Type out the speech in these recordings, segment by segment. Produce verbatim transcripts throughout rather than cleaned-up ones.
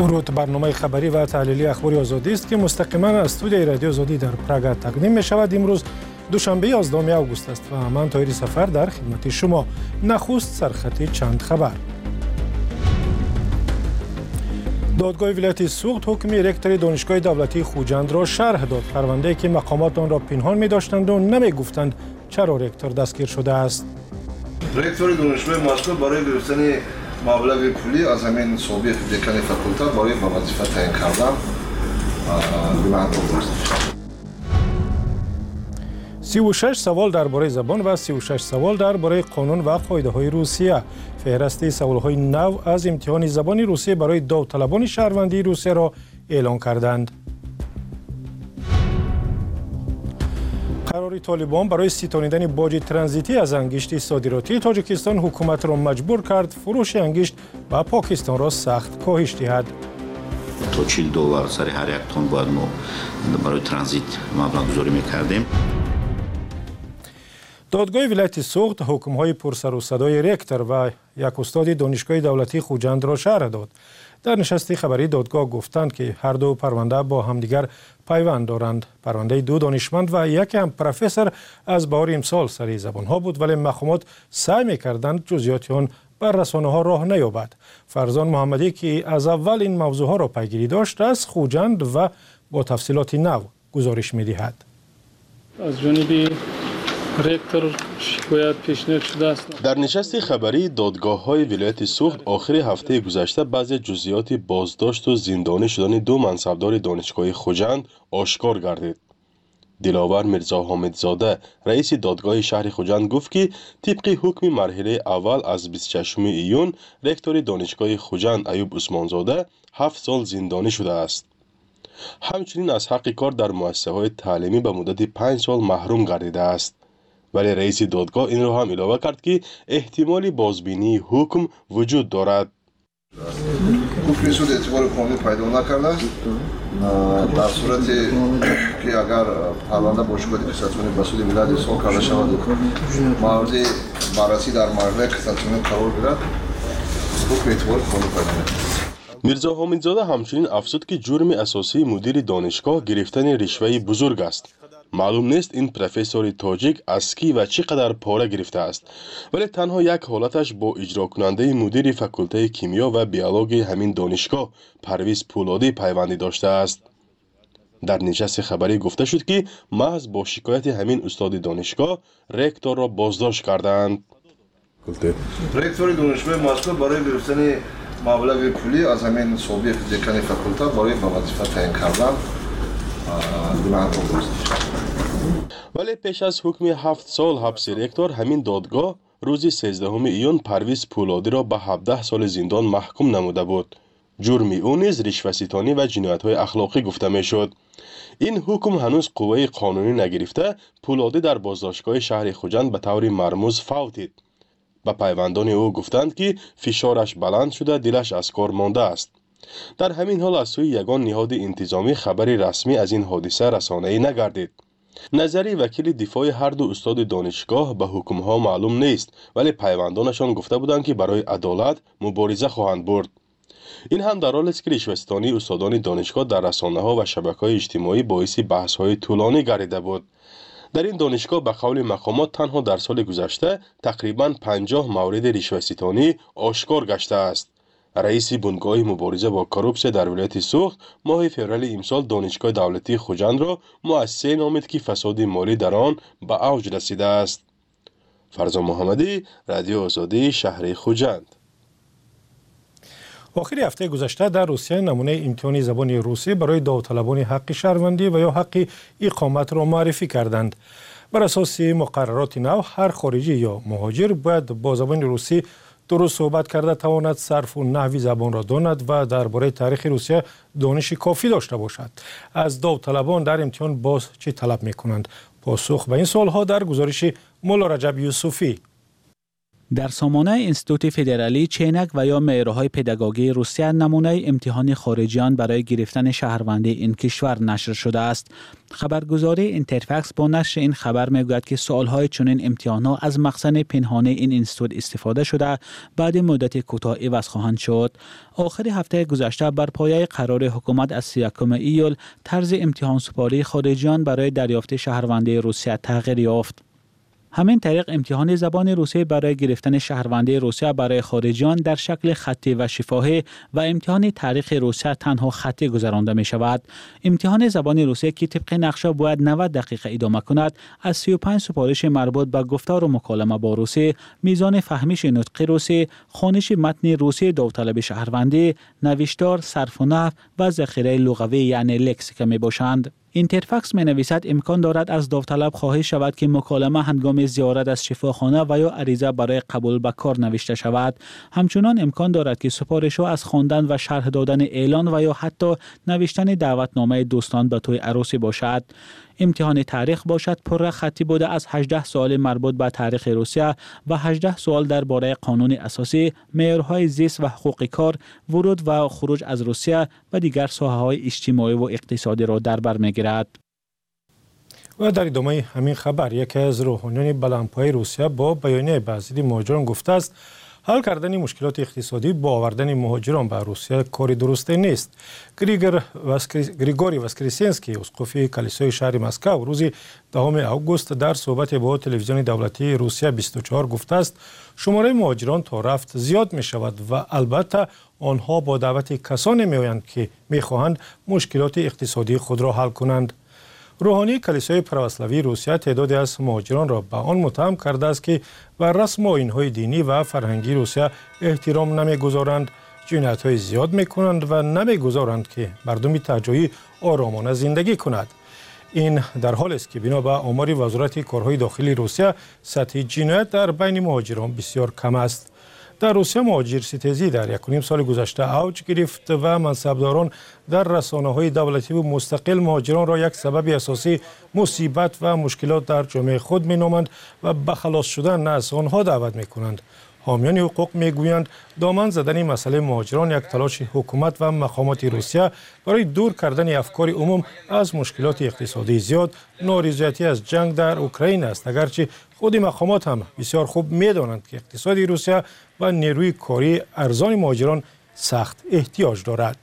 درود، برنامه خبری و تحلیلی اخبار آزادی است که مستقیما از استودیوی رادیو آزادی در پراگ تقدیم می شود. امروز دوشنبه یازدهم آگوست است و من طاهر سفر در خدمت شما. نخست سرخط چند خبر. دادگاه ولایت سوخت حکم رکتور دانشگاه دولتی خوجند را شرح داد. پرونده‌ای که مقامات آن را پنهان می داشتند و نمی گفتند چرا رکتور دستگیر شده است. رکتور دانشگاه ماسکو برای گرفتن مبلغ پولی از همین سابق دکان فاکولته برای به وظیفه تعیین کردن به من گذاشت. سی و شش سوال درباره زبان و سی و شش سوال درباره قانون و قاعده‌های روسیه. فهرست سوال‌های نو از امتحان زبان روسیه برای داوطلبان شهروندی روسیه را اعلام کردند. قرار طالبان برای ستانیدن باج ترانزیتی از انگشت صادراتی تاجیکستان حکومت را مجبور کرد فروش انگشت و پاکستان را سخت کاهش دهد. تا چهل دلار سر هر یک تن باید ما برای ترانزیت مبلغ گذاری می‌کردیم. دادگاه ولایت سوخت حکم‌های پرسر و صدای رکتور و یک استاد دانشگاه دولتی خوجند را شرح داد. در نشست خبری دادگاه گفتند که هر دو پرونده با همدیگر پیوند دارند. پرونده دو دانشمند و یک هم پروفسور از بهار امسال سری زبان‌ها بود، ولی مقامات سعی می‌کردند جزئیات آن بر رسانه‌ها راه نیابد. فرزان محمدی که از اول این موضوعها را پیگیری داشت از خوجند و با تفصیلات نو گزارش می‌دهد. از جانب رکتور شکایت پیشنهاد شده است. در نشست خبری دادگاه‌های ولایت سوخت آخر هفته گذشته بعضی جزئیات بازداشت و زندانی شدن دو منصبدار دانشگاه خوجند آشکار گردید. دلاور میرزا حامدزاده رئیس دادگاه شهر خوجند گفت که طبق حکم مرحله اول از بیست و ششم ایون رکتور دانشگاه خوجند ایوب عثمانزاده هفت سال زندانی شده است. همچنین از حق کار در مؤسسه‌های تعلیمی به مدت پنج سال محروم گردیده است. ولی رئیس دادگاه این را هم علاوه کرد که احتمال بازبینی حکم وجود دارد. حکم سود اعتبار قانونی پیدا نکرده در صورتی که اگر پرونده با شبهه کساتونی به سود ولایت سوخت کرده شود مورد بررسی در مرحله کساتونی قرار گیرد، حکم اعتبار قانونی پیدا نکرد. میرزا حامدزاده همچنین افزود که جرم اساسی مدیر دانشگاه گرفتن رشوه بزرگ است. معلوم نیست این پروفسور تاجیک از کی و چقدر پاره گرفته است، ولی تنها یک حالتش با اجرا کننده مدیر فاکولته کیمیا و بیولوژی همین دانشگاه پرویز پولادی پیوندی داشته است. در نشست خبری گفته شد که محض با شکایت همین استاد دانشگاه رکتور را بازداشت کردند. رکتور دانشگاه ماسکو برای گرفتن مبلغ پولی از همین سابق دکان فاکولته برای به وظیفه تعیین کردن به من گذاشت. ولی پیش از حکم هفت سال حبس رکتور همین دادگاه روز سیزدهم ایون پرویز پولادی را به هفده سال زندان محکوم نموده بود. جرم او نیز رشوه‌ستانی و جنایت‌های اخلاقی گفته میشد. این حکم هنوز قوه قانونی نگرفته. پولادی در بازداشتگاه شهر خوجند به طور مرموز فوتید. به پیوندان او گفتند که فشارش بلند شده، دلش از کار مانده است. در همین حال از سوی یگان نهاد انتظامی خبری رسمی از این حادثه رسانه‌ای نگردید. نظری وکیل دفاع هر دو استاد دانشگاه به حکمها معلوم نیست، ولی پیوندانشان گفته بودند که برای عدالت مبارزه خواهند برد. این هم در حالی است که رشوه‌ستانی استادان دانشگاه در رسانه‌ها و شبکه‌های اجتماعی باعث بحث‌های طولانی گردیده بود. در این دانشگاه به قول مقامات تنها در سال گذشته تقریباً پنجاه مورد رشوه‌ستانی آشکار گشته است. رئیس بنگاه مبارزه با کروپسیون در ولایت سوخت ماه فوریه امسال دانشگاه دولتی خوجند را مؤسسه نامید که فساد مالی در آن به اوج رسیده است. فرزان محمدی، رادیو آزادی، شهر خوجند. آخر هفته گذشته در روسیه نمونه امتحان زبان روسی برای داوطلبان حق شهروندی و یا حق اقامت را معرفی کردند. بر اساس مقررات نو هر خارجی یا مهاجر باید با زبان روسی درست صحبت کرده تواند صرف و نحوی زبان را داند و درباره تاریخ روسیه دانش کافی داشته باشد. از داوطلبان در امتحان باز چه طلب می کنند؟ پاسخ به این سوالها در گزارش مولا رجب یوسفی. در سامانه انستیتوت فدرالی چینک و یا معیارهای پداگوژی روسیه نمونه امتحان خارجیان برای گرفتن شهروندی این کشور نشر شده است. خبرگزاری اینترفکس با نشر این خبر میگوید که سوالهای چنین امتحانات از مخزن پنهانی این انستیتوت استفاده شده بعد مدت کوتاه عوض خواهند شد. آخر هفته گذشته بر پایه قرار حکومت از سی و یکم ایول طرز امتحان سپاری خارجیان برای دریافت شهروندی روسیه تغییر یافت. همین طریق امتحان زبان روسی برای گرفتن شهروندی روسیه برای خارجیان در شکل خطی و شفاهی و امتحان تاریخ روسیه تنها خطی گذرانده می شود. امتحان زبان روسی که طبق نقشه باید نود دقیقه ادامه کند، از سی و پنج سپارش مربوط به گفتار و مکالمه با روسی، میزان فهمیش نطق روسی، خوانش متن روسی داوطلب شهروندی، نوشتار، صرف و نحو و ذخیره لغوی یعنی لکسیک می باشند. اینترفکس می نویسد امکان دارد از داوطلب خواهش شود که مکالمه هنگام زیارت از شفاخانه و یا عریضه برای قبول به کار نوشته شود. همچنان امکان دارد که سپارش ها از خواندن و شرح دادن اعلان و یا حتی نوشتن دعوتنامه دوستان به توی عروسی باشد. امتحان تاریخ باشد پر خطی بوده از هجده سوال مربوط به تاریخ روسیه و هجده سوال درباره قانون اساسی، معیارهای زیست و حقوق کار، ورود و خروج از روسیه و دیگر ساحه‌های اجتماعی و اقتصادی را در بر می‌گیرد. و در ادامه همین خبر یکی از روحانیان بلندپایه روسیه با بیانیه به ضد مهاجران گفته است حل کردن مشکلات اقتصادی با آوردن مهاجران به روسیه کاری درسته نیست. گریگور واسکریس... گریگوری واسکریسینسکی اسقف کلیسای شهر مسکو روز دهم اوگوست در صحبت با تلویزیون دولتی روسیه بیست و چهار گفته است شماره مهاجران تا رفت زیاد می شود و البته آنها با دعوت کسانی می آیند که می خواهند مشکلات اقتصادی خود را حل کنند. روحانی کلیسای پروسلاوی روسیه تعدادی از مهاجران را به آن متهم کرده است که بر رسم و آیین‌های دینی و فرهنگی روسیه احترام نمی‌گذارند، جنایت‌های زیاد می‌کنند و نمی‌گذارند که مردم ته‌جایی آرامانه زندگی کند. این در حالی است که بنا به آمار وزارت کارهای داخلی روسیه سطح جنایت در بین مهاجران بسیار کم است. در روسیه مهاجرستیزی در یک و نیم سال گذشته اوج گرفت و منصبداران در رسانه‌های دولتی و مستقل مهاجران را یک سبب اساسی مصیبت و مشکلات در جامعه خود می‌نامند و به خلاص شدن از آنها دعوت می‌کنند. حامیان حقوق میگویند دامن زدن مسئله مهاجران یک تلاش حکومت و مقامات روسیه برای دور کردن افکار عموم از مشکلات اقتصادی زیاد، نارضایتی از جنگ در اوکراین است، اگرچه خود مقامات هم بسیار خوب میدانند که اقتصاد روسیه و نیروی کاری ارزان مهاجران سخت احتیاج دارد.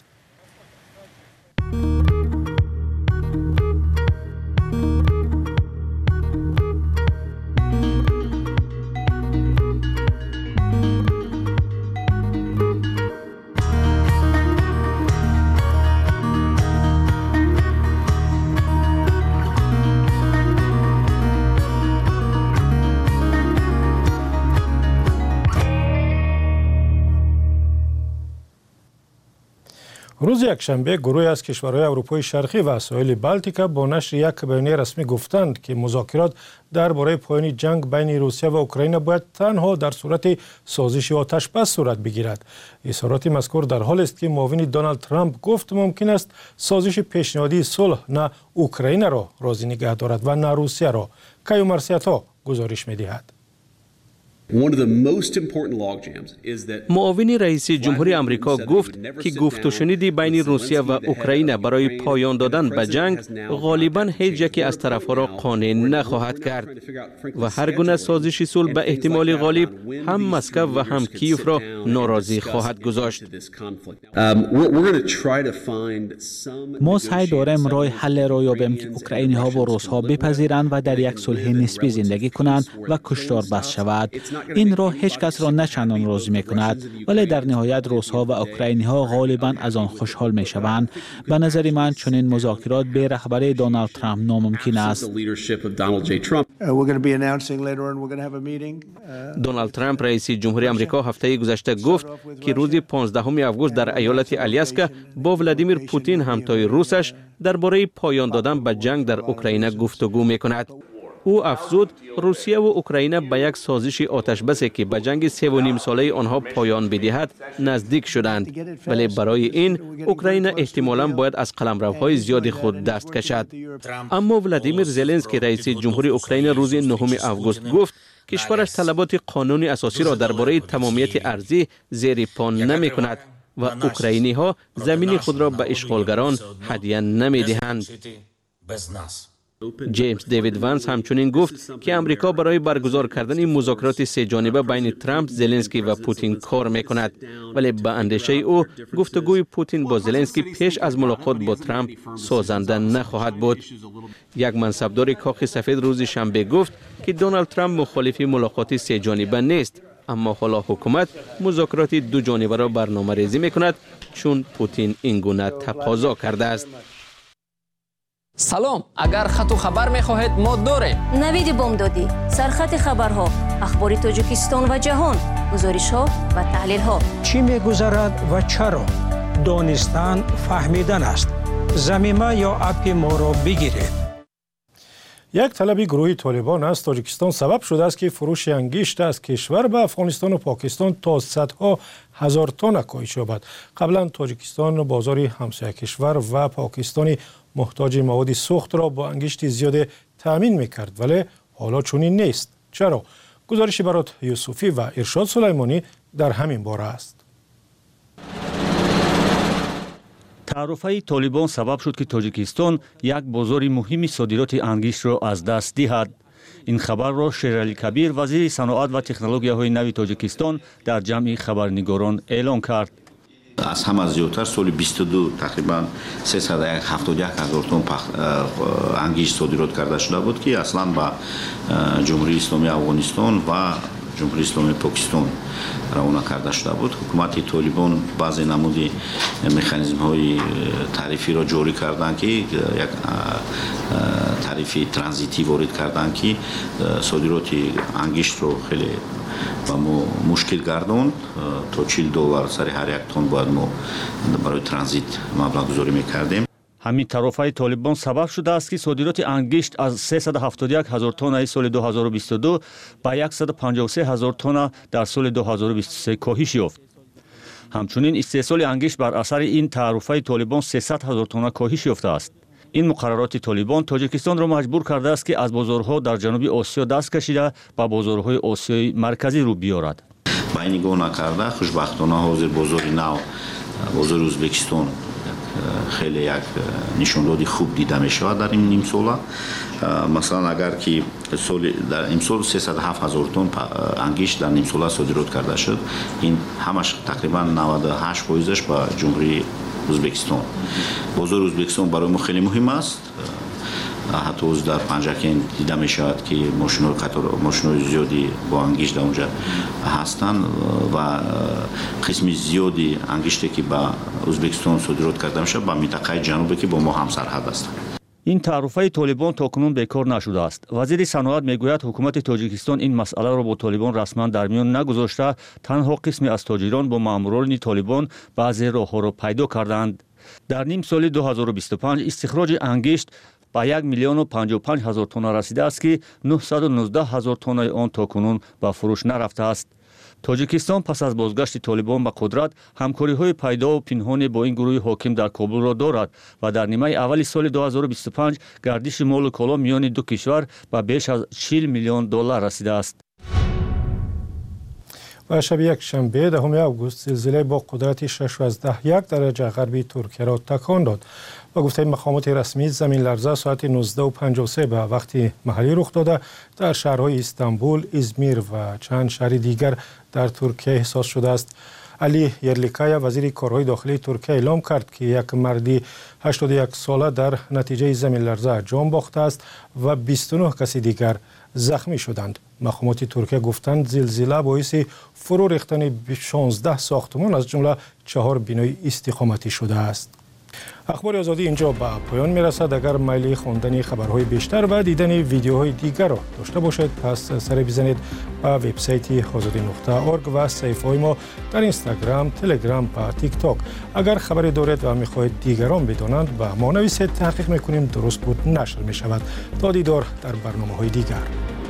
روز یکشنبه گروهی از کشورهای اروپای شرقی و ساحل بالتیک با نشر یک بیانیه رسمی گفتند که مذاکرات درباره پایان جنگ بین روسیه و اوکراین باید تنها در صورت سازش آتش بس صورت بگیرد. اظهارات مذکور در حالی است که معاون دونالد ترامپ گفت ممکن است سازش پیشنهادی صلح نه اوکراین را راضی نگه دارد و نه روسیه را. کایو مارسیاتا گزارش می‌دهد. معاون رئیس جمهوری آمریکا گفت که گفت و شنیدی بین روسیه و اوکراین برای پایان دادن به جنگ غالباً هیچ یکی از طرفها را قانع نخواهد کرد و هر گونه سازش صلح به احتمال غالب هم مسکو و هم کیف را ناراضی خواهد گذاشت. ما سعی داریم راه حل را یابیم که اوکراینی ها و روس ها بپذیرند و در یک صلح نسبی زندگی کنند و کشتار بس شود. این راه هیچ کس را نچندان راضی می کند، ولی در نهایت روس ها و اوکراینی ها غالبا از آن خوشحال می شوند. به نظر من چنین مذاکرات به رهبری دونالد ترامپ ناممکن است. دونالد ترامپ رئیس جمهوری آمریکا هفته گذشته گفت که روز پانزدهم آگوست در ایالت آلیاسکا با ولادیمیر پوتین همتای روسش درباره پایان دادن به جنگ در اوکراین گفتگو می کند. او افزود روسیه و اوکراین به یک سازش آتش بسی که به جنگ سه و نیم ساله آنها پایان بدهد نزدیک شدند، ولی برای این اوکراین احتمالاً باید از قلمروهای زیاد خود دست کشد. اما ولادیمیر زلنسکی رئیس جمهوری اوکراین روز نهم اوگوست گفت کشورش طلبات قانون اساسی را درباره تمامیت ارضی زیر پا نمی کند و اوکراینی ها زمین خود را به اشغالگران هدیه نمی دهند. جیمز دیوید وانس همچنین گفت که امریکا برای برگزار کردن مذاکرات سه جانبه بین ترامپ، زلنسکی و پوتین کار میکند، ولی به اندیشه او گفتگوی پوتین با زلنسکی پیش از ملاقات با ترامپ سازنده نخواهد بود. یک منصبدار کاخ سفید روز شنبه گفت که دونالد ترامپ مخالف ملاقات سه جانبه نیست، اما حالا حکومت مذاکرات دو جانبه را برنامه ریزی میکند چون پوتین این گونه تقاضا کرده است. سلام، اگر خط و خبر می‌خواهید ما داریم. نوید بامدادی، سرخط خبرها، اخبار تاجیکستان و جهان، گزارش‌ها و تحلیل‌ها. چی می‌گذرد و چرا؟ دانستن فهمیدن است. ضمیمه یا اپ ما را بگیرید. یک طلب گروهی طالبان از تاجیکستان سبب شده است که فروش انگشت از کشور به افغانستان و پاکستان تا صدها هزار تن کاهش یابد. قبلا تاجیکستان بازار همسایه کشور و پاکستانی محتاج مواد سوخت را با انگشت زیاد تأمین میکرد، ولی حالا چنین نیست. چرا؟ گزارشی برات یوسفی و ارشاد سلیمانی در همین باره است. تعرفه طالبان سبب شد که تاجیکستان یک بازار مهم صادرات انگشت را از دست دهد. این خبر را شیرعلی کبیر، وزیر صنعت و تکنولوژی‌های نو تاجیکستان، در جمع خبرنگاران اعلام کرد. از همه زیادتر سال بیست و دو تقریبا سیصد و هفتاد و یک هزار تن انگشت صادرات کرده شده بود که اصلا با جمهوری اسلامی افغانستان و جمهوری اسلامی پاکستان روانه کرده شده بود. حکومت طالبان بعضی نمودی مکانیزم های تعریفی را جاری کردند که یک تعریفی ترانزیتی وارد کردند که صادرات انگشت رو خیلی و ما مشکل گردوند. تا چهل دلار سر هر یک تن باید ما برای ترانزیت مبلغ گذاری میکردیم. همین تعرفه طالبان سبب شده است که صادرات انگشت از سیصد و هفتاد و یک هزار تن سال دو هزار و بیست و دو به صد و پنجاه و سه هزار تن در سال دو هزار و بیست و سه کاهش یافت. همچنین استحصال انگشت بر اثر این تعرفه طالبان سیصد هزار تن کاهش یافته است. این مقررات طالبان تاجیکستان را مجبور کرده است که از بازارها در جنوب آسیا دست کشیده به بازارهای آسیای مرکزی رو بیارد. با این نگاه نکرده خوشبختانه حاضر بازار نو، بازار ازبکستان خیلی یک نشاندهی خوب دیده می شود در این نیم ساله. مثلا اگر که سال در این سال سیصد و هفت هزار تن انگشت در نیم ساله صادرات کرده شد، این همش تقریبا نود و هشت درصدش با جمهوری ازبکستان. بازار ازبکستان برای ما خیلی مهم است. حتی از در پنجکین دیده می شود که ماشین‌های قطار ماشین‌های زیادی با انگشت در اونجا هستند و قسم زیادی انگشتی که با ازبکستان صادرات کرده میشه با منطقه جنوبی که با ما هم سرحد است. این تعرفه طالبان تاکنون بیکار نشده است. وزیر صنعت میگوید حکومت تاجیکستان این مسئله را با طالبان رسما در میان نگذاشته، تنها قسمی از تاجران با ماموران طالبان بعضی راهها را پیدا کردند. در نیم سال دو هزار و بیست و پنج استخراج انگشت به یک میلیون و پنجاه و پنج هزار تن رسیده است که نهصد و نوزده هزار تن آن تاکنون به فروش نرفته است. تاجیکستان پس از بازگشت طالبان به قدرت همکاری‌های پیدا و پنهانی با این گروه حاکم در کابل را دارد و در نیمه اول سال دو هزار و بیست و پنج گردش مال و کالا میان دو کشور به بیش از چهل میلیون دلار رسیده است. و شب یک شنبه دهم اوگوست زلزله با قدرت شش و یک درجه غربی ترکیه را تکان داد. با گفته مقامات رسمی زمین لرزه ساعت نوزده و پنجاه و سه به وقت محلی رخ داده در شهرهای استانبول، ازمیر و چند شهر دیگر در ترکیه احساس شده است. علی یرلیکایا وزیر کارهای داخلی ترکیه اعلام کرد که یک مردی هشتاد و یک ساله در نتیجه زمین لرزه جان باخته است و بیست و نه کسی دیگر زخمی شدند. مقامات ترکیه گفتند زلزله باعث فرو ریختن شانزده ساختمان از جمله چهار بنای استقامتی شده است. اخبار آزادی اینجا به پایان میرسد. اگر میل خواندن خبرهای بیشتر و دیدن ویدیوهای دیگر را داشته باشید پس سر بزنید به وبسایت آزادی نقطه اورگ و صفحه‌های ما در اینستاگرام، تلگرام و تیک تاک. اگر خبری دارید و میخواهید دیگران بدانند به ما نویسید، تحقیق میکنیم درست بود نشر میشود. تا دیدار در برنامه‌های دیگر.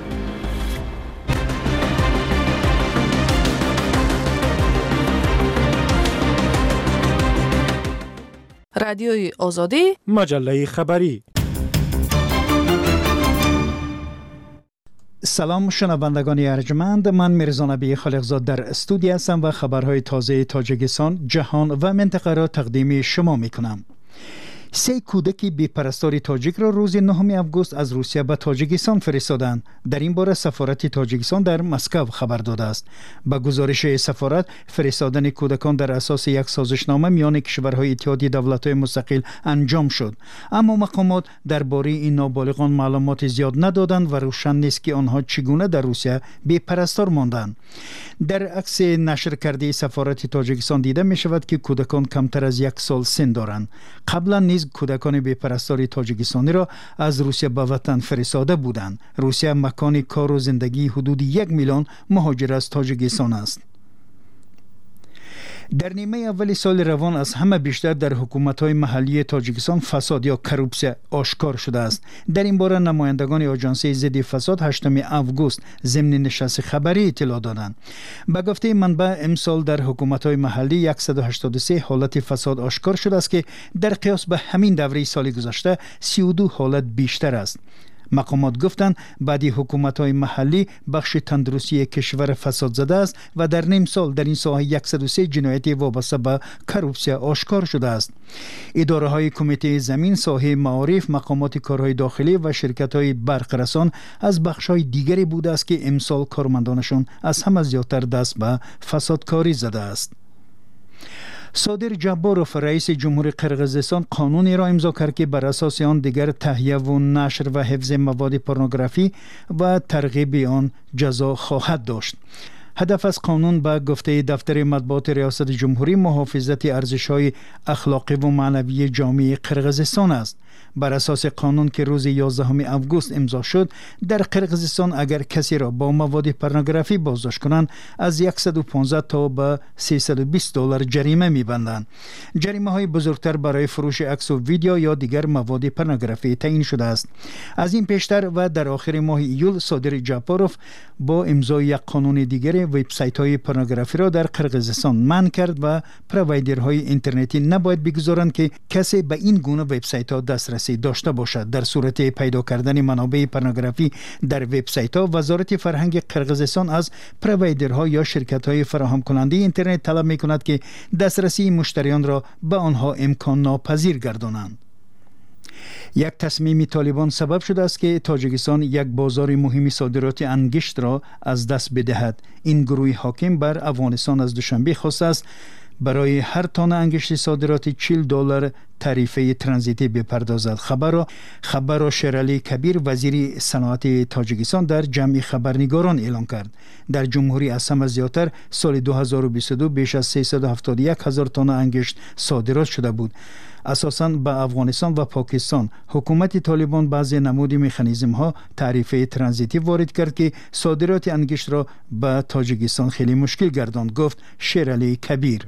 رادیوی آزادی، مجله خبری. سلام شنوندگان ارجمند، من میرزا نبی خالقزاد در استودیو هستم و خبرهای تازه تاجیکستان، جهان و منطقه را تقدیم شما میکنم. سه کودک بی‌پرستار تاجیک را روز نهم آگوست از روسیه به تاجیکستان فرستادند. در این باره سفارت تاجیکستان در مسکو خبر داده است. به گزارش سفارت، فرستادن کودکان در اساس یک سازشنامه میان کشورهای اتحادیه دولت‌های مستقل انجام شد، اما مقامات درباره این نابالغان معلومات زیاد ندادند و روشن نیست که آنها چگونه در روسیه بی‌پرستار ماندند. در عکس نشر کرده سفارت تاجیکستان دیده می شود که کودکان کمتر از یک سال سن دارند. قبلا نیز کودکان بی‌پرستار تاجیکستانی را از روسیه به وطن فرستاده بودند. روسیه مکان کار و زندگی حدود یک میلیون مهاجر از تاجیکستان است. در نیمه اول سال روان از همه بیشتر در حکومت‌های محلی تاجیکستان فساد یا کروپسیا آشکار شده است. در این باره نمایندگان آژانس ضد فساد هشتم آگوست ضمن نشست خبری اطلاع دادند. به گفته منبع، امسال در حکومت‌های محلی صد و هشتاد و سه حالت فساد آشکار شده است که در قیاس به همین دوره سال گذشته سی و دو حالت بیشتر است. مقامات گفتند بعدی حکومت‌های محلی بخش تندرستی کشور فساد زده است و در نیم سال در این ساحه صد و سه جنایت وابسته به کروپسیا آشکار شده است. اداره‌های کمیته زمین، ساحه معارف، مقامات کارهای داخلی و شرکت‌های برقرسان از بخش‌های دیگری بوده است که امسال کارمندانشان از همه زیادتر دست به فسادکاری زده است. صادر جباروف، رئیس جمهور قرقیزستان، قانونی را امضا کرد که بر اساس آن دیگر تهیه و نشر و حفظ مواد پورنوگرافی و ترغیب آن جزا خواهد داشت. هدف از قانون به گفته دفتر مطبوعات ریاست جمهوری محافظت ارزش‌های اخلاقی و معنوی جامعه قرقیزستان است. بر اساس قانون که روز یازدهم آگوست امضا شد، در قرقیزستان اگر کسی را با مواد پورنوگرافی بازداشت کنند از صد و پانزده تا به سیصد و بیست دلار جریمه می‌بندند. جریمه های بزرگتر برای فروش عکس و ویدیو یا دیگر مواد پورنوگرافی تعیین شده است. از این پیشتر و در آخر ماه ایول، صادر جباروف با امضای یک قانون دیگر وبسایت‌های پورنوگرافی را در قرقیزستان منع کرد و پروایدرهای اینترنتی نباید بگذارند که کسی به این گونه وبسایت‌ها دسترسی داشته باشد. در صورت پیدا کردن منابع پورنوگرافی در وبسایت‌ها، وزارت فرهنگ قرقیزستان از پروایدرها یا شرکت‌های فراهم کننده اینترنت طلب می‌کند که دسترسی مشتریان را به آنها امکان ناپذیر گردانند. یک تصمیم طالبان سبب شده است که تاجیکستان یک بازار مهم صادرات انگشت را از دست بدهد. این گروه حاکم بر افغانستان از دوشنبه خواسته است برای هر تن انگشت صادرات چهل دلار تعرفه ترانزیتی بپردازد. خبر را خبر را شیرعلی کبیر، وزیر صنعت تاجیکستان، در جمع خبرنگاران اعلام کرد. در جمهوری اسام زیاتر سال دو هزار و بیست و دو بیش از سیصد و هفتاد و یک هزار تن انگشت صادرات شده بود. اساساً به افغانستان و پاکستان حکومت طالبان بعضی نمود مکانیزم ها تعرفه ترانزیتی وارد کرد که صادرات انگشت را به تاجیکستان خیلی مشکل گرداند، گفت شیرعلی کبیر.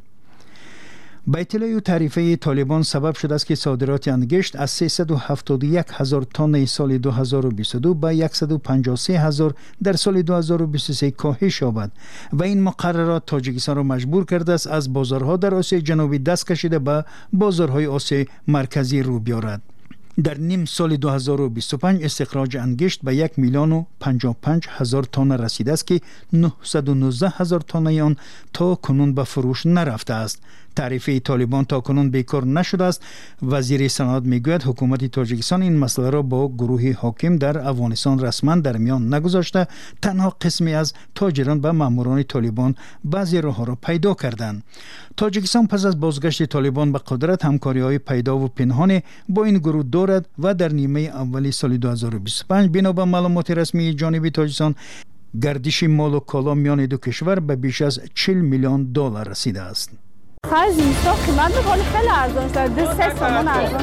با اطلاع تعرفه طالبان سبب شده است که صادرات انگشت از سیصد و هفتاد و یک هزار تن سال دو هزار و بیست و دو به صد و پنجاه و سه هزار در سال دو هزار و بیست و سه کاهش یابد و این مقررات تاجیکستان را مجبور کرده است از بازارها در آسیای جنوبی دست کشیده به بازارهای آسیای مرکزی رو بیارد. در نیم سال دو هزار و بیست و پنج استخراج انگشت به یک میلیون و پنجاه و پنج هزار تن رسیده است که نهصد و نوزده هزار تن آن تا کنون به فروش نرفته است. تعرفه طالبان تا کنون بیکار نشده است. وزیر صنعت میگوید حکومت تاجیکستان این مسئله را با گروه حاکم در افغانستان رسما در میان نگذاشته، تنها قسمی از تاجران و ماموران طالبان بعضی راه‌ها را پیدا کردند. تاجیکستان پس از بازگشت طالبان به قدرت همکاری‌های پیدا و پنهان با این گروه دارد و در نیمه اولی سال دو هزار و بیست و پنج بنا به معلومات رسمی جانبی تاجیکستان گردش مال و کالا میان دو کشور به بیش از چهل میلیون دلار رسیده است. خرج نیستا قیمت بخوری خیلی ارزان شد. دو سه سامان ارزان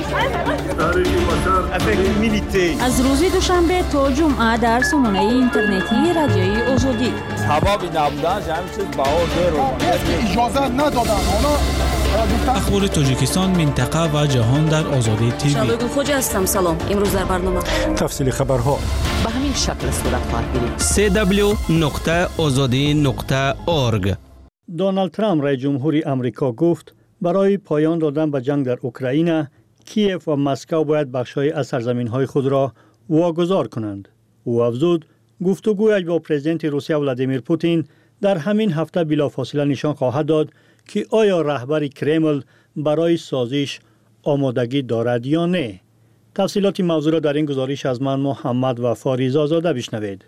شد. از روز دوشنبه تا جمعه در سامانه اینترنتی رادیوی آزادی. هوا بی نبودن همین چیز بهار دیر اجازه ندادن. اخبار تاجیکستان، منطقه و جهان در آزادی تیوی. شالوی خوج هستم. سلام. امروز در برنامه تفصیل خبرها به همین شکل صورت خواهد گرفت. سی دبلیو نقطه آزادی نقطه اورگ. دونالد ترامپ رئیس جمهوری آمریکا گفت برای پایان دادن به جنگ در اوکراین، کیف و مسکو باید بخش‌های از سرزمین‌های خود را واگذار کنند. او افزود گفتگویش با پرزیدنت روسیه ولادیمیر پوتین در همین هفته بلافاصله نشان خواهد داد که آیا رهبر کرمل برای سازش آمادگی دارد یا نه. تفصیلات موضوع را در این گزارش از من محمد وفا رضازاده بشنوید.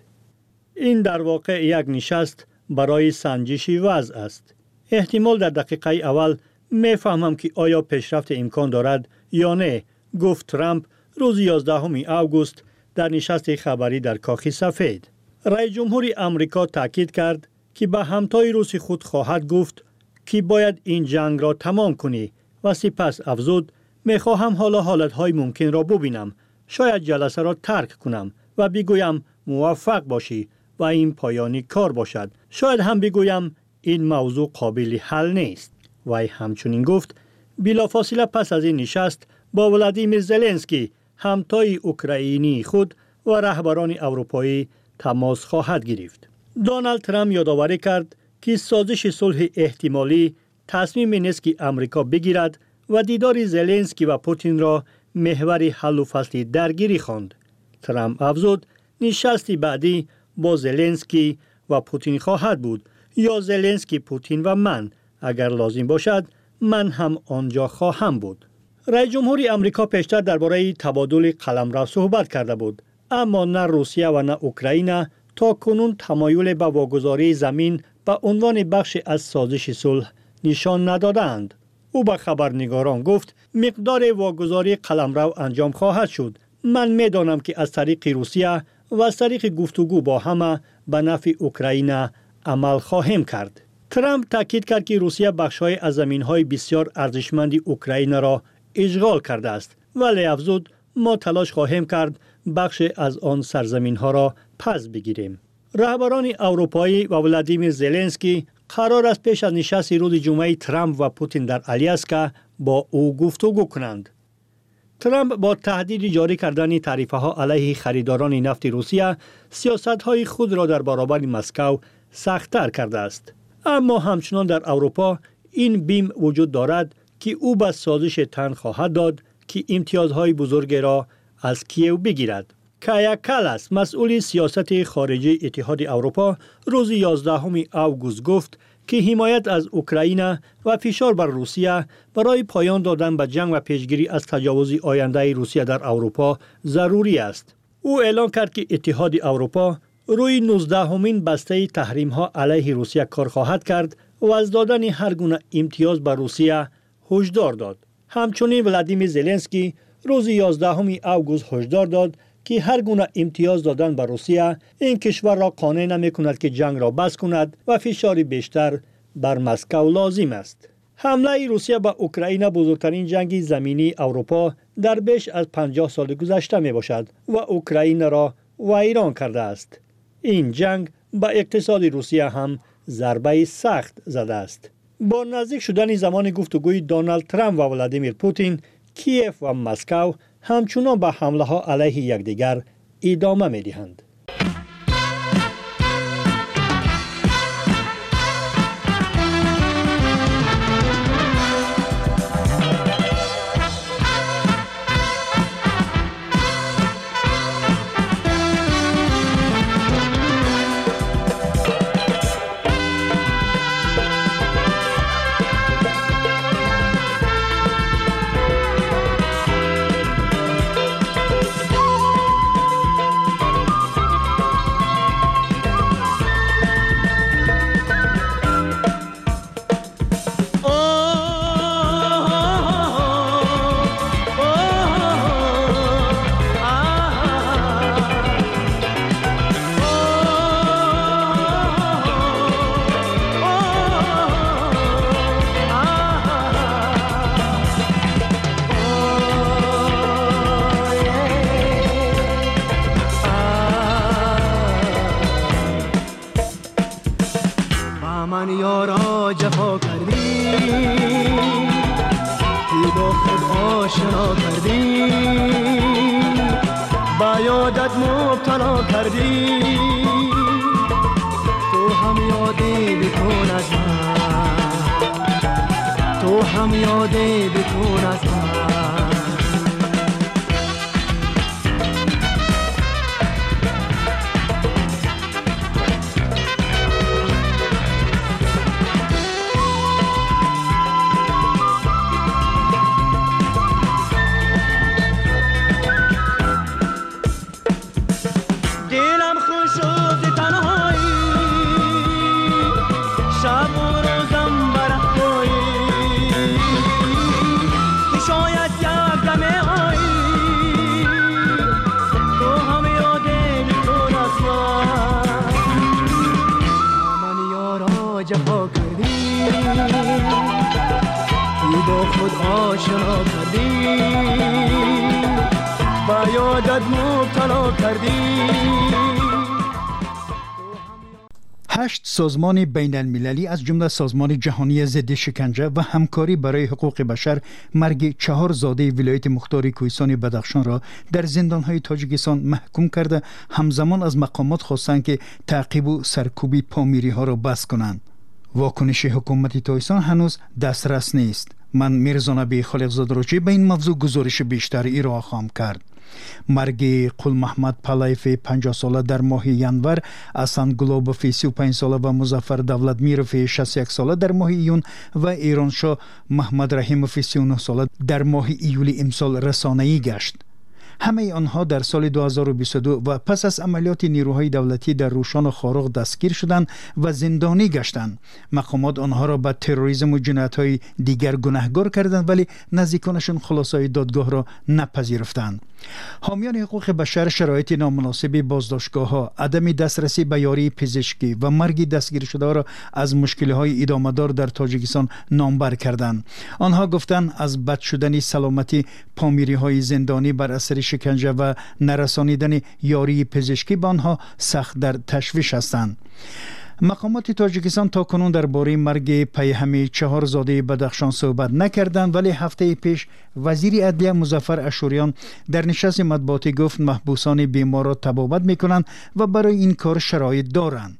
این در واقع یک نشست برای سنجش وضع است. احتمال در دقیقه اول میفهمم که آیا پیشرفت امکان دارد یا نه، گفت ترامپ روز یازدهم اوگوست در نشست خبری در کاخ سفید. رئیس جمهور امریکا تاکید کرد که به همتای روس خود خواهد گفت که باید این جنگ را تمام کنی و سپس افزود میخواهم حالا حالتهای ممکن را ببینم، شاید جلسه را ترک کنم و بگویم موفق باشی و این پایانی کار باشد، شاید هم بگویم این موضوع قابل حل نیست. وی همچنین گفت بلافاصله پس از این نشست با ولادیمیر زلنسکی همتای اوکراینی خود و رهبران اروپایی تماس خواهد گرفت. دونالد ترامپ یادآوری کرد که سازش صلح احتمالی تصمیم نیست که امریکا بگیرد و دیدار زلنسکی و پوتین را محور حل و فصل درگیری خواند. ترامپ افزود نشستی بعدی با زلنسکی و پوتین خواهد بود یا زلنسکی، پوتین و من، اگر لازم باشد من هم آنجا خواهم بود. رئیس جمهور امریکا پیشتر درباره تبادل قلمرو صحبت کرده بود، اما نه روسیه و نه اوکراین تا کنون تمایل به واگذاری زمین به عنوان بخش از سازش صلح نشان ندادند. او به خبرنگاران گفت مقدار واگذاری قلمرو انجام خواهد شد. من میدانم که از طریق روسیه و از طریق گفتگو با همه به نفع اوکراین عمل خواهیم کرد. ترامپ تاکید کرد که روسیه بخش‌های از زمین‌های بسیار ارزشمند اوکراین را اشغال کرده است، ولی افزود ما تلاش خواهیم کرد بخش از آن سرزمین‌ها را پس بگیریم. رهبران اروپایی و ولادیمیر زلنسکی قرار است پیش از نشست روز جمعه ترامپ و پوتین در آلیاسکا با او گفتگو کنند. ترامپ با تهدید جاری کردن تعرفه‌ها علیه خریداران نفت روسیه سیاست‌های خود را در برابر مسکو سخت‌تر کرده است. اما همچنان در اروپا این بیم وجود دارد که او به سازش تن خواهد داد که امتیازهای بزرگ را از کیو بگیرد. کایا کالاس مسئول سیاست خارجی اتحاد اروپا روز یازدهم اوگوست گفت که حمایت از اوکراین و فشار بر روسیه برای پایان دادن به جنگ و پیشگیری از تجاوز آینده روسیه در اروپا ضروری است. او اعلام کرد که اتحاد اروپا روی نوزدهمین بسته تحریم ها علیه روسیه کار خواهد کرد و از دادن هر گونه امتیاز به روسیه هشدار داد. همچنین ولادیمیر زلنسکی روز یازدهم اوگوست هشدار داد که هر گونه امتیاز دادن به روسیه این کشور را قانع نمی کند که جنگ را بس کند و فشار بیشتر بر مسکو لازم است. حمله روسیه به اوکراین بزرگترین جنگ زمینی اروپا در بیش از پنجاه سال گذشته می باشد و اوکراین را ویران کرده است. این جنگ به اقتصاد روسیه هم ضربه سخت زده است. با نزدیک شدن زمان گفتگوی دونالد ترامپ و ولادیمیر پوتین، کیف و مسکو همچنان به حمله ها علیه یکدیگر ادامه می دهند. شب و روزم برای شاید یک دم آیی تو هم یاده میکن از من من یارا جفا کردی کی با خود آشنا کردی با یادت مبتلا کردی. هشت سازمان بین المللی از جمله سازمان جهانی ضد شکنجه و همکاری برای حقوق بشر مرگ چهار زاده ولایت مختار کوهستان بدخشان را در زندانهای تاجیکستان محکوم کرده همزمان از مقامات خواستند که تعقیب و سرکوبی پامیری ها را بس کنند. واکنش حکومت تاجیکستان هنوز دسترس نیست. من میرزا نبی خالقزاده راجع به این موضوع گزارش بیشتر ارائه خواهم کرد. مرگ قل محمد پالایف پنجاه ساله در ماه ینور، احسان گلوبوف سی و پنج ساله و مظفر دولتمیروف شصت و یک ساله در ماه ایون و ایرانشاه محمد رحیموف سی و نه ساله در ماه ایولی امسال رسانه‌ای گشت. همه آنها در سال دو هزار و بیست و دو و پس از عملیات نیروهای دولتی در روشان و خاروق دستگیر شدند و زندانی گشتند. مقامات آنها را به تروریسم و جنایت‌های دیگر گناهکار کردند ولی نزدیکانشان خلاصای دادگاه را نپذیرفتند. حامیان حقوق بشر شرایط نامناسب بازداشتگاه‌ها، عدم دسترسی به یاری پزشکی و مرگ دستگیر شده را از مشکل‌های ادامه‌دار در تاجیکستان نامبر کردند. آنها گفتند از بد شدن سلامتی پامیری‌های زندانی بر اثر شکنجه و نرسانیدن یاری پزشکی به آنها سخت در تشویش هستند. مقامات تاجیکستان تا کنون درباره مرگ پیهم چهار زاده بدخشان صحبت نکردند ولی هفته پیش وزیر عدلیه مظفر اشوریان در نشست مطبوعاتی گفت محبوسان بیمار را طبابت میکنند و برای این کار شرایط دارند.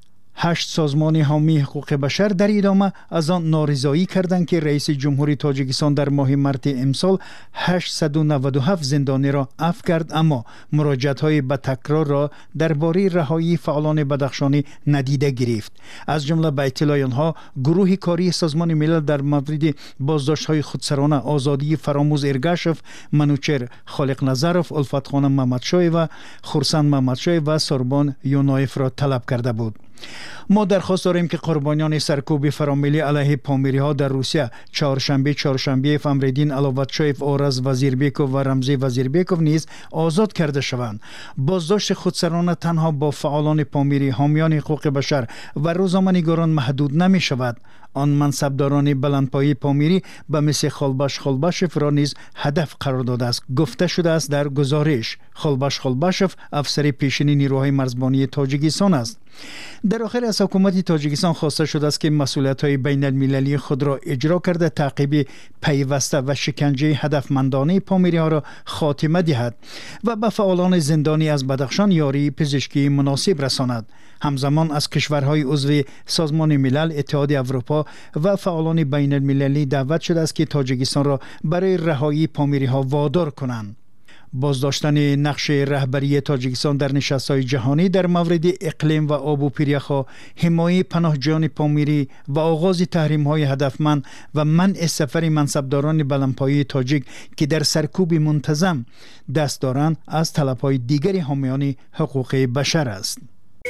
هشت سازمان حامی حقوق بشر در ادامه از آن نارضایی کردند که رئیس جمهوری تاجیکستان در ماه مارس امسال هشتصد و نود و هفت زندانی را عفو کرد، اما مراجعت‌های به تکرار را درباره رهایی فعالان بدخشانی ندیده گرفت. از جمله به اطلاع آنها گروه کاری سازمان ملل در مورد بازداشت‌های خودسرانه آزادی فراموز ارگاشف، منوچهر خالق نظرف، الفت خانم محمدشاه و خورسند محمدشاه و سربان یونایف را طلب کرده بود. ما درخواست داریم که قربانیان سرکوب فراملی علیه پامیری ها در روسیه چهارشنبه چهارشنبه فامریدین علوتشایف، آرز وزیربیکوف و رمزی وزیربیکوف نیز آزاد کرده شوند. بازداشت خودسرانه تنها با فعالان پامیری، حامیان حقوق بشر و روزنامه‌نگاران محدود نمی شود. آن منصبداران بلندپایه پامیری به مثل خالباش خالباشف را نیز هدف قرار داده است. گفته شده است در گزارش خالباش خالباشف افسر پیشین نیروهای مرزبانی تاجیکستان است. در آخر از حکومت تاجیکستان خواسته شده است که مسئولیت‌های بین المللی خود را اجرا کرده تعقیب پیوسته و شکنجه هدفمندانه پامیری ها را خاتمه دهد و به فعالان زندانی از بدخشان یاری پزشکی مناسب رساند. همزمان از کشورهای عضو سازمان ملل، اتحاد اروپا و فعالان بین المللی دعوت شده است که تاجیکستان را برای رهایی پامیری ها وادار کنند. بازداشتن نقش رهبری تاجیکستان در نشست‌های جهانی در مورد اقلیم و آب و پیریخا، حمایت پناهجویان پامیری و آغاز تحریم‌های هدفمند و منع سفر منصبداران بلندپایه تاجیک که در سرکوب منتظم دست دارند از طلب‌های دیگری حامیان حقوق بشر است.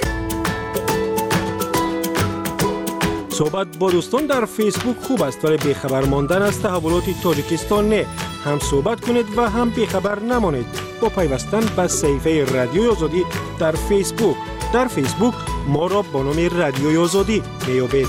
صحبت با دوستان در فیسبوک خوب است ولی بیخبر ماندن از تحولات تاجیکستان نه. هم صحبت کنید و هم بیخبر نمانید با پیوستن به صفحه رادیوی آزادی در فیسبوک. در فیسبوک ما را با نام رادیوی آزادی بیابید.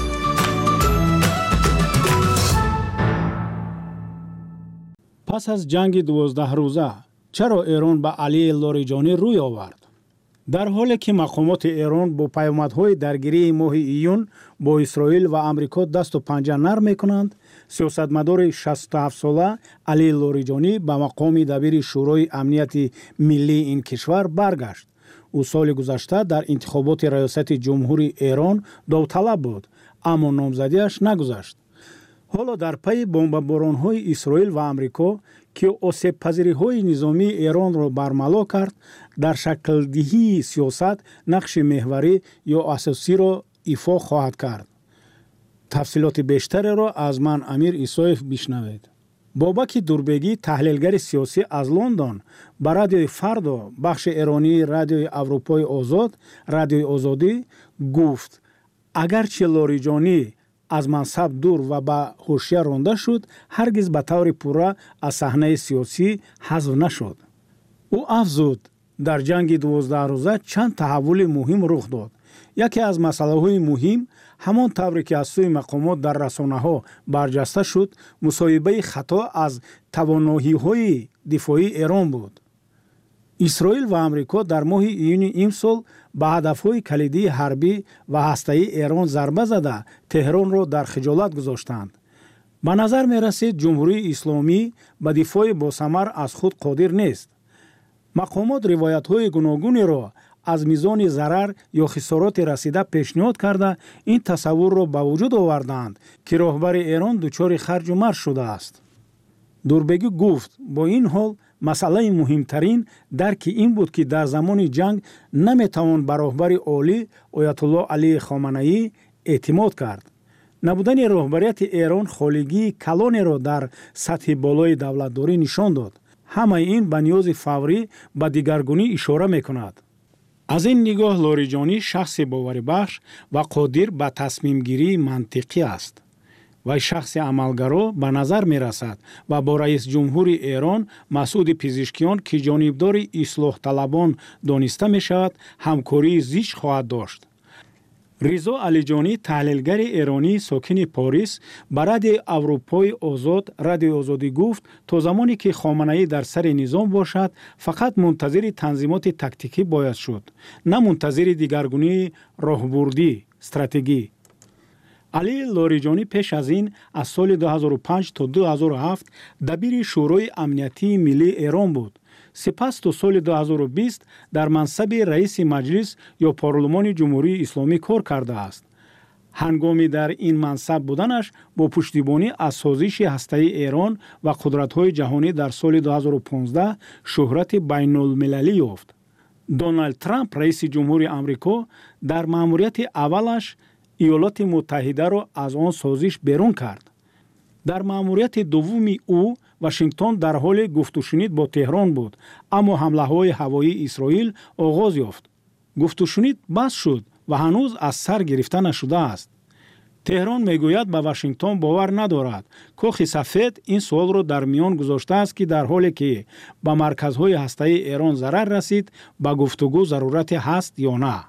پس از جنگ دوازده روزه چرا ایران به علی لاریجانی روی آورد؟ در حالی که مقامات ایران با پیامدهای درگیری ماه ایون با اسرائیل و آمریکا دست و پنجه نرم میکنند، سیاستمدار شصت و هفت ساله علی لاریجانی به مقام دبیر شورای امنیت ملی این کشور برگشت. او سال گذشته در انتخابات ریاست جمهوری ایران داوطلب بود، اما نامزدیش نگذشت. حالا در پی بمباران‌های اسرائیل و آمریکا که آسیب پذیری‌های نظامی ایران را برملا کرد، در شکل دهی سیاست نقش محوری یا اساسی را ایفا خواهد کرد. تفصیلات بیشتر را از من امیر ایسایف بشنوید. بابک دوربگی، تحلیلگر سیاسی از لندن، به رادیوی فردا بخش ایرانی رادیوی اروپای آزاد، رادیوی آزادی گفت اگرچه لاریجانی از منصب دور و به حاشیه رانده شد، هرگز به طور پورا از صحنه سیاسی حذف نشد. او افزود در جنگ دوازده روزه چند تحول مهم رخ داد. یکی از مسائل مهم همان طوری که از سوی مقامات در رسانه‌ها برجسته شد، مصاحبه خطا از توانایی‌های دفاعی ایران بود. اسرائیل و امریکا در ماه ایون امسال به هدف‌های کلیدی حربی و هسته‌ای ایران ضربه زده تهران را در خجالت گذاشتند. به نظر می‌رسید جمهوری اسلامی به دفاع باثمر از خود قادر نیست. مقامات روایت‌های گوناگونی را از میزان ضرر یا خسارات رسیده پیشنهاد کرده این تصور را به وجود آوردند که راهبر ایران دچار خرج و مرج شده است. دوربگی گفت با این حال مسئله مهمترین درک این بود که در زمان جنگ نمیتوان به راهبر عالی آیت الله علی خامنه‌ای اعتماد کرد. نبودن راهبریت ایران خالگی کلانی را در سطح بالای دولتداری نشان داد. همه این به نیاز فوری به دیگرگونی اشاره میکند. از این نگاه لاریجانی شخص باوری بخش و قادر به تصمیم گیری منطقی است. و شخص عملگرا به نظر می رسد و با رئیس جمهور ایران مسعود پزشکیان که جانبدار اصلاح طلبان دانسته می شود همکاری زیست خواهد داشت. رضا علیجانی تحلیلگر ایرانی ساکن پاریس به رادیو اروپای آزاد رادیو آزادی گفت تا زمانی که خامنه‌ای در سر نظام باشد فقط منتظر تنظیمات تاکتیکی باید شد، نه منتظر دیگرگونی راهبردی استراتژی. علی لاریجانی پیش از این از سال دو هزار و پنج تا دو هزار و هفت دبیر شورای امنیتی ملی ایران بود. سپس تا سال دو هزار و بیست در منصب رئیس مجلس یا پارلمان جمهوری اسلامی کار کرده است. هنگامی در این منصب بودنش با پشتیبانی از سازش هسته‌ای ایران و قدرت‌های جهانی در سال دو هزار و پانزده شهرت بین‌المللی یافت. دونالد ترامپ رئیس جمهوری آمریکا در مأموریت اولش ایالات متحده را از آن سازش بیرون کرد. در مأموریت دومی او واشنگتن در حال گفت و شنید با تهران بود، اما حمله‌های هوایی اسرائیل آغاز یافت. گفت و شنید بس شد و هنوز از سر گرفته نشده است. تهران میگوید به واشنگتن باور ندارد. کاخ سفید این سوال را در میان گذاشته است که در حالی که به مرکزهای هسته‌ای ایران ضرر رسید، به گفتگو ضرورت هست یا نه.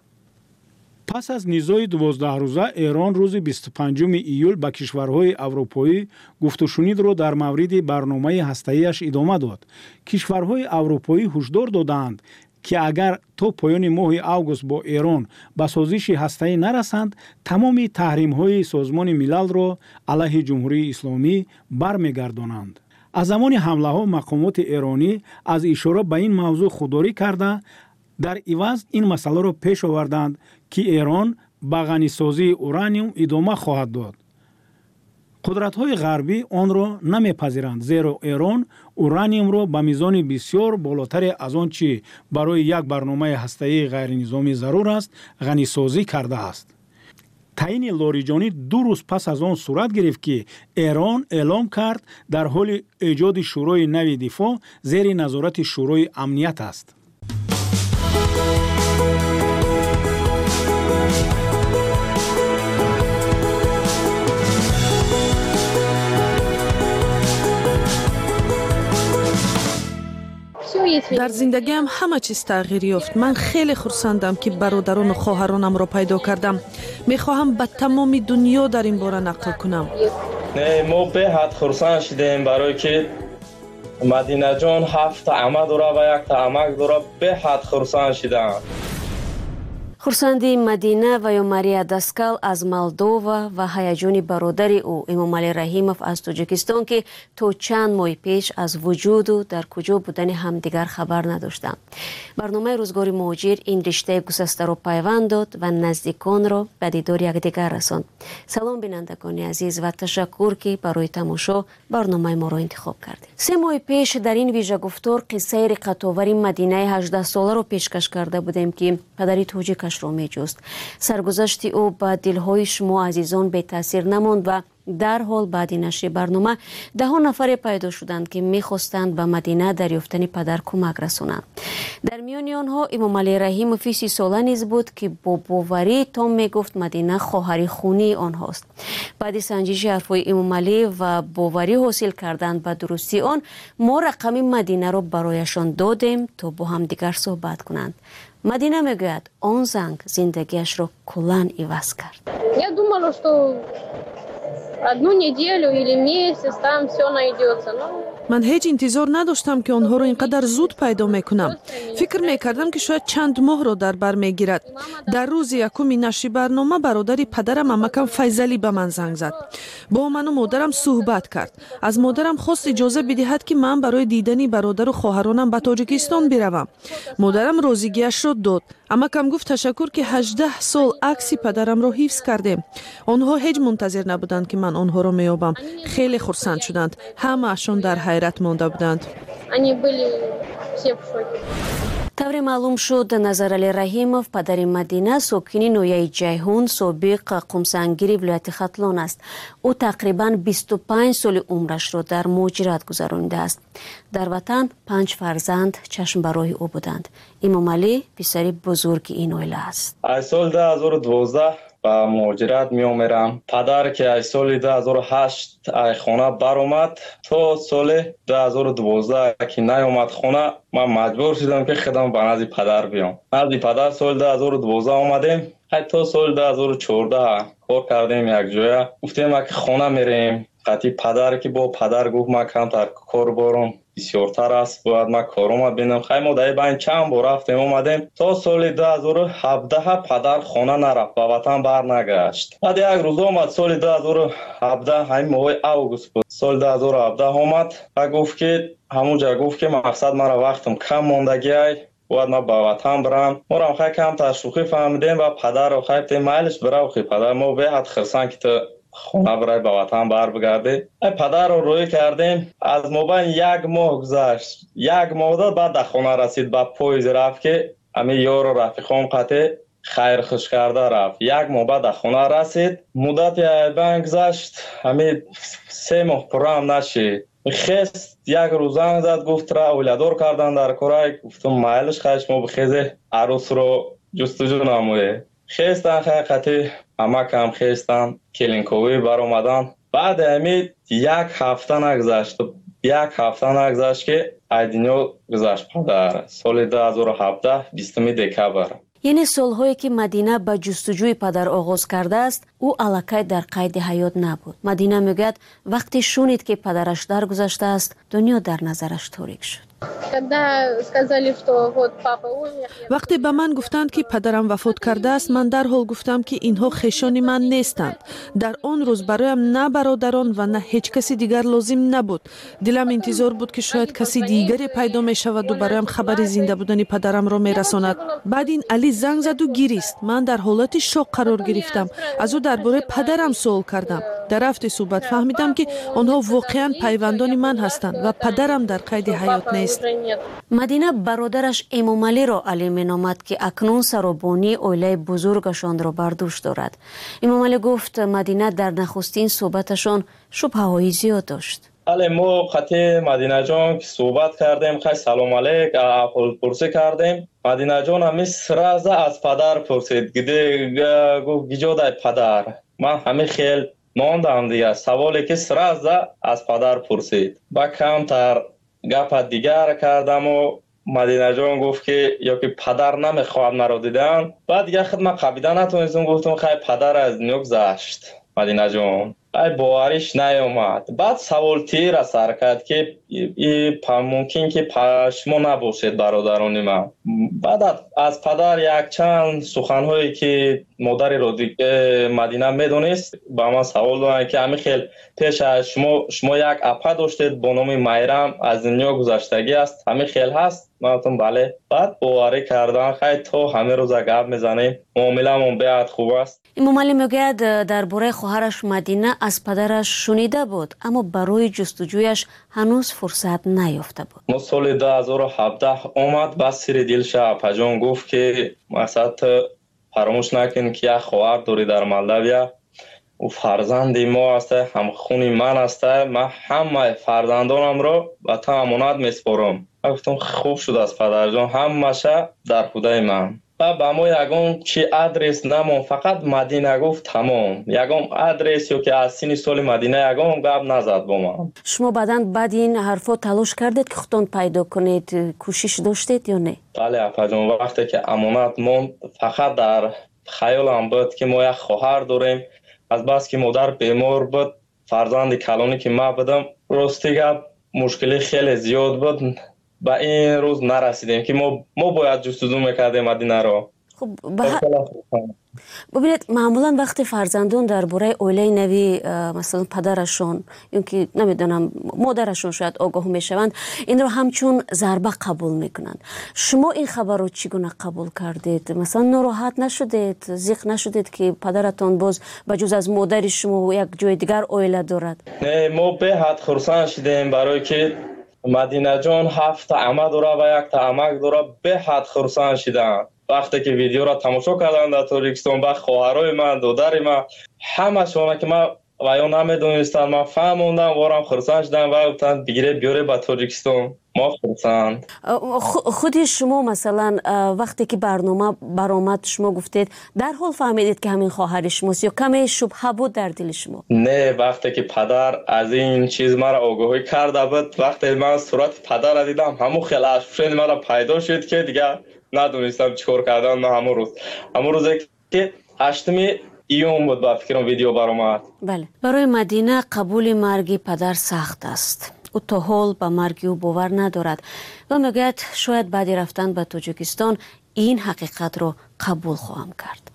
پس از نزاع دوازده روزه ایران روز بیست و پنجم ایول به کشورهای اروپایی گفت و شنید را در مورد برنامه هسته‌ایش ادامه داد. کشورهای اروپایی هشدار دادند که اگر تا پایان ماه اوگوست با ایران به سازش هسته‌ای نرسند، تمام تحریم‌های سازمان ملل را علیه جمهوری اسلامی برمیگردانند. از زمان حمله‌ها مقامات ایرانی از اشاره به این موضوع خودداری کرده در عوض این مسئله را پیش آوردند که ایران به غنیسازی اورانیوم ادامه خواهد داد. قدرت‌های غربی آن را نمی‌پذیرند، زیرا ایران اورانیوم را به میزان بسیار بالاتر از آنچه برای یک برنامه هسته‌ای غیرنظامی ضرور است غنیسازی کرده است. تعیین لاریجانی دو روز پس از آن صورت گرفت که ایران اعلام کرد در حال ایجاد شورای نوی دفاع زیر نظارت شورای امنیت است. در زندگیم همه چیز تغییر یافت. من خیلی خرسندم که برادران و خواهرانم را پیدا کردم. میخواهم به تمام دنیا در این باره نقل کنم. نه ما به حد خرسند شدیم برای که مدینه جان هفت عمه داره و یک تا عمک داره. به حد خرسند شدم. خورسندی مدینه و یا ماریا داسکال از مالدووا و هیجان برادر او امامعلی رحیمов از تاجیکستان که تا چند ماه پیش از وجود و در کجا بودن همدیگر خبر نداشتند. برنامه روزگار مهاجر این رشته گسسته را پیوند داد و نزدیکان را به دیدار یکدیگر رساند. سلام بینندگان عزیز و تشکر که برای تماشا برنامه ما را انتخاب کردید. سه ماه پیش در این ویژه گفتار قصه رقت‌آور مدینه هجده ساله را پیشکش کرده بودیم که پدری تاجیک رو می جست. سرگذشت او با دلهای شما عزیزان به تاثیر نماند و در حال بعد نشر برنامه ده ها نفر پیدا شدند که میخواستند به مدینه در یافتن پدر کمک رسانند. در میان آنها امام علی رحیموف سی ساله نیز بود که با باوری تام میگفت مدینه خواهر خونی آنهاست. بعد سنجش حرفهای امام علی و باوری حاصل کردن به درستی آن، ما رقم مدینه را برایشان دادیم تا با هم دیگر صحبت کنند. مدینه میگوید آن زنگ زندگیش را کلاً عوض کرد. Я думала, что одну неделю или месяц там все найдется. من هیچ انتظار نداشتم که آنها را اینقدر زود پیدا میکنم. فکر میکردم که شاید چند ماه را در بر میگیرد. در روز یکم نشر برنامه برادری پدرم عمکم فیضلی به من زنگ زد. با من و مادرم صحبت کرد. از مادرم خواست اجازه بدهد که من برای دیدن برادر و خواهرانم به تاجیکستان بروم. مادرم راضیگیش را داد. عمکم گفت تشکر که هجده سال عکس پدرم را حفظ کردیم. آنها هیچ منتظر نبودند که من آنها را میابم. خیلی خرسند شدند. همه اشون در حیرت مانده بودند. طور معلوم شد نظرعلی رحیموف پدر مدینه ساکن نویه جیهون سابق قمسنگیری ولایت ختلان است. او تقریبا بیست و پنج سال عمرش را در مهاجرت گذرانیده است. در وطن پنج فرزند چشم برای او بودند. امام علی پسر بزرگ این عائله است. از سال دو هزار و دوازده با مهاجرت می آمدم. پدر که از سال دو هزار و هشت از خانه برآمد تا سال دو هزار و دوازده که نیامد خانه، من مجبور شدم که خودم به نزد پدر بیام. نزد پدر سال دو هزار و دوازده آمدیم. حتی سال دو هزار و چهارده کار کردیم یک جای. گفتیم که خانه میریم. قطعی پدر که با پدر گفت من کمتر کار بارم بسیارتر است، باید من کارم ببینم. خیلی ما در بین چند بار رفتیم اومدیم تا سال دو هزار و هفده پدر خانه نرفت و وطن بر نگشت. بعد یک روز آمد سال دو هزار و هفده، همین ماه اوگوست بود، سال دو هزار و هفده آمد و گفت که همونجا گفت که مقصد مرا وقتم کم ماندگی ای، باید ما به وطن برم. ما را خیلی کم تشویق فهمیدیم و پدر رو خیلی میلش برای خیلی پدر ما به حد خرسان که تو خونه برای به وطن بر بگرده. پدر رو روی کردیم. از مابین یک ماه گذشت. یک ماه داد بعد در خونه رسید. با پویز رفت که همه یار و رفیقام قطع خیر خوش کرده رفت. یک ماه بعد در خونه رسید. مدت یک گذشت. همه سه ماه پرام نشید. خست یک روز زنگ زد گفت را اولادور کردن در کره. گفتم مایلش خیش ما بخیزه عروس رو جستجو نمویه. خستن خیلی قطع همه کم خستن کلینکوی بر اومدن. بعد همین یک هفته نگذشت یک هفته نگذشت که ایدینو گذشت پدر. سال دو هزار و هفده بیستم دکبر. یعنی سالهایی که مدینه به جستجوی پدر آغاز کرده است، او الکی در قید حیات نبود. مدینه میگوید وقتی شنید که پدرش درگذشته است، دنیا در نظرش تاریک شد. وقتی به من گفتند که پدرم وفات کرده است، من در حال گفتم که اینها خویشان من نیستند. در آن روز برایم نه برادران و نه هیچ کسی دیگر لازم نبود. دلم انتظار بود که شاید کسی دیگری پیدا می شود و برایم خبر زنده بودن پدرم را می رساند. بعد این علی زنگ زد و گریست. من در حالت شوک قرار گرفتم. از او درباره پدرم سوال کردم. در رفت صحبت فهمیدم که آنها واقعا پیوندان من هستند و پدرم در قید حیات نیست. مدینه برادرش امام علی را علی مینامد که اکنون سرابانی عائله بزرگشان را بر دوش دارد. امام علی گفت مدینه در نخستین صحبتشان شبهه‌های زیاد داشت. بله، ما خطی مدینه جان که صحبت کردیم، خیلی سلام علیک احوال پرسی کردیم. مدینه جان همی سرازه از پدر پرسید. گده گفت گیجاده پدر. من همی خیلی ماندم دیگه. سوالی که سرازه از پدر پرسید. با کمتر گپ دیگر کردم و مدینه جان گفت که یا که پدر نمیخواد مرا دیدن. بعد دیگه خدمت قبیده نتونستم، گفتم خیلی پدر از دنیا گذشت. مدینه جان ای باوریش نیامد. بعد سوال تیر سر کرد که ای ممکن که شما نباشید برادران من. بعد از پدر یک چند سخنهایی که مادر رو دیگه مدینه میدونست با من سوال دارن که همین خیلی پیش از شما شما یک اپا داشتید با نام میرم از دنیا گذشتگی است، همین خیلی هست؟ من گفتم بله. بعد باوری کردن خیلی تو همه روز گپ میزنیم، معامله‌مون بیاد خوب است. امام علی میگوید درباره خواهرش مدینه از پدرش شنیده بود اما برای جستجویش هنوز فرصت نیافته بود. ما سال دو هزار و هفده اومد با سری دلش اپا جان گفت که مثلا فراموش نکن که یک خواهر داری در مالداویا او فرزندی ما است، هم خونی من است. من همه فرزندانم را به تو امانت میسپارم. گفتم خوب شد از پدر جان، همه‌شه در خدای من. و با ما یگان چی آدرس نمون، فقط مدینه گفت تمام. یگان آدرس یا که از سین سال مدینه یگان گپ نزد با من. شما بعداً بعد این حرفا تلاش کردید که خودتون پیدا کنید، کوشش داشتید یا نه؟ بله اپا جان، وقتی که امانت موند فقط در خیالم بود که ما یک خواهر داریم. از بس که مادر بیمار بود، فرزند کلانی که ما بودم، راستی گپ مشکلی خیلی زیاد بود. با این روز نرسیدیم که ما ما باید جستجو میکردیم مدینه رو. خب ببینید معمولا وقتی فرزندان درباره اویله نوی مثلا پدرشون یا که نمیدونم مادرشون شاید آگاه میشوند، این رو همچون ضربه قبول میکنند. شما این خبر رو چگونه قبول کردید؟ مثلا ناراحت نشدید، زیق نشدید که پدرتون باز بجز از مادر شما یک جای دیگر اویله دارد؟ نه، ما به حد خرسند شدیم برای که مدینه جان هفت عمه داره و یک تا عمک داره. به حد خرسند شدن وقتی که ویدیو را تماشا کردن در تاجیکستان. با خواهرای من، دادر من، همه شونه که من و یا نمیدونستن، من فهموندم وارم خرسند شدن و گفتن بگیره بیاره به تاجیکستان. ما خرسند. خودی شما مثلا وقتی که برنامه برآمد شما گفتید در حال فهمیدید که همین خواهر شماست یا کمی شبهه بود در دل شما؟ نه، وقتی که پدر از این چیز مرا آگاهی کرده بود، وقتی من صورت پدر را دیدم همون خیلی اشفشن مرا پیدا شد که دیگه ندونستم چیکار کردن. من همون روز همون روزی که هشتمی ایون بود با فکرم ویدیو برآمد. بله، برای مدینه قبول مرگ پدر سخت است. او تا حال به مرگ او باور ندارد و میگوید شاید بعد رفتن به تاجیکستان این حقیقت رو قبول خواهم کرد.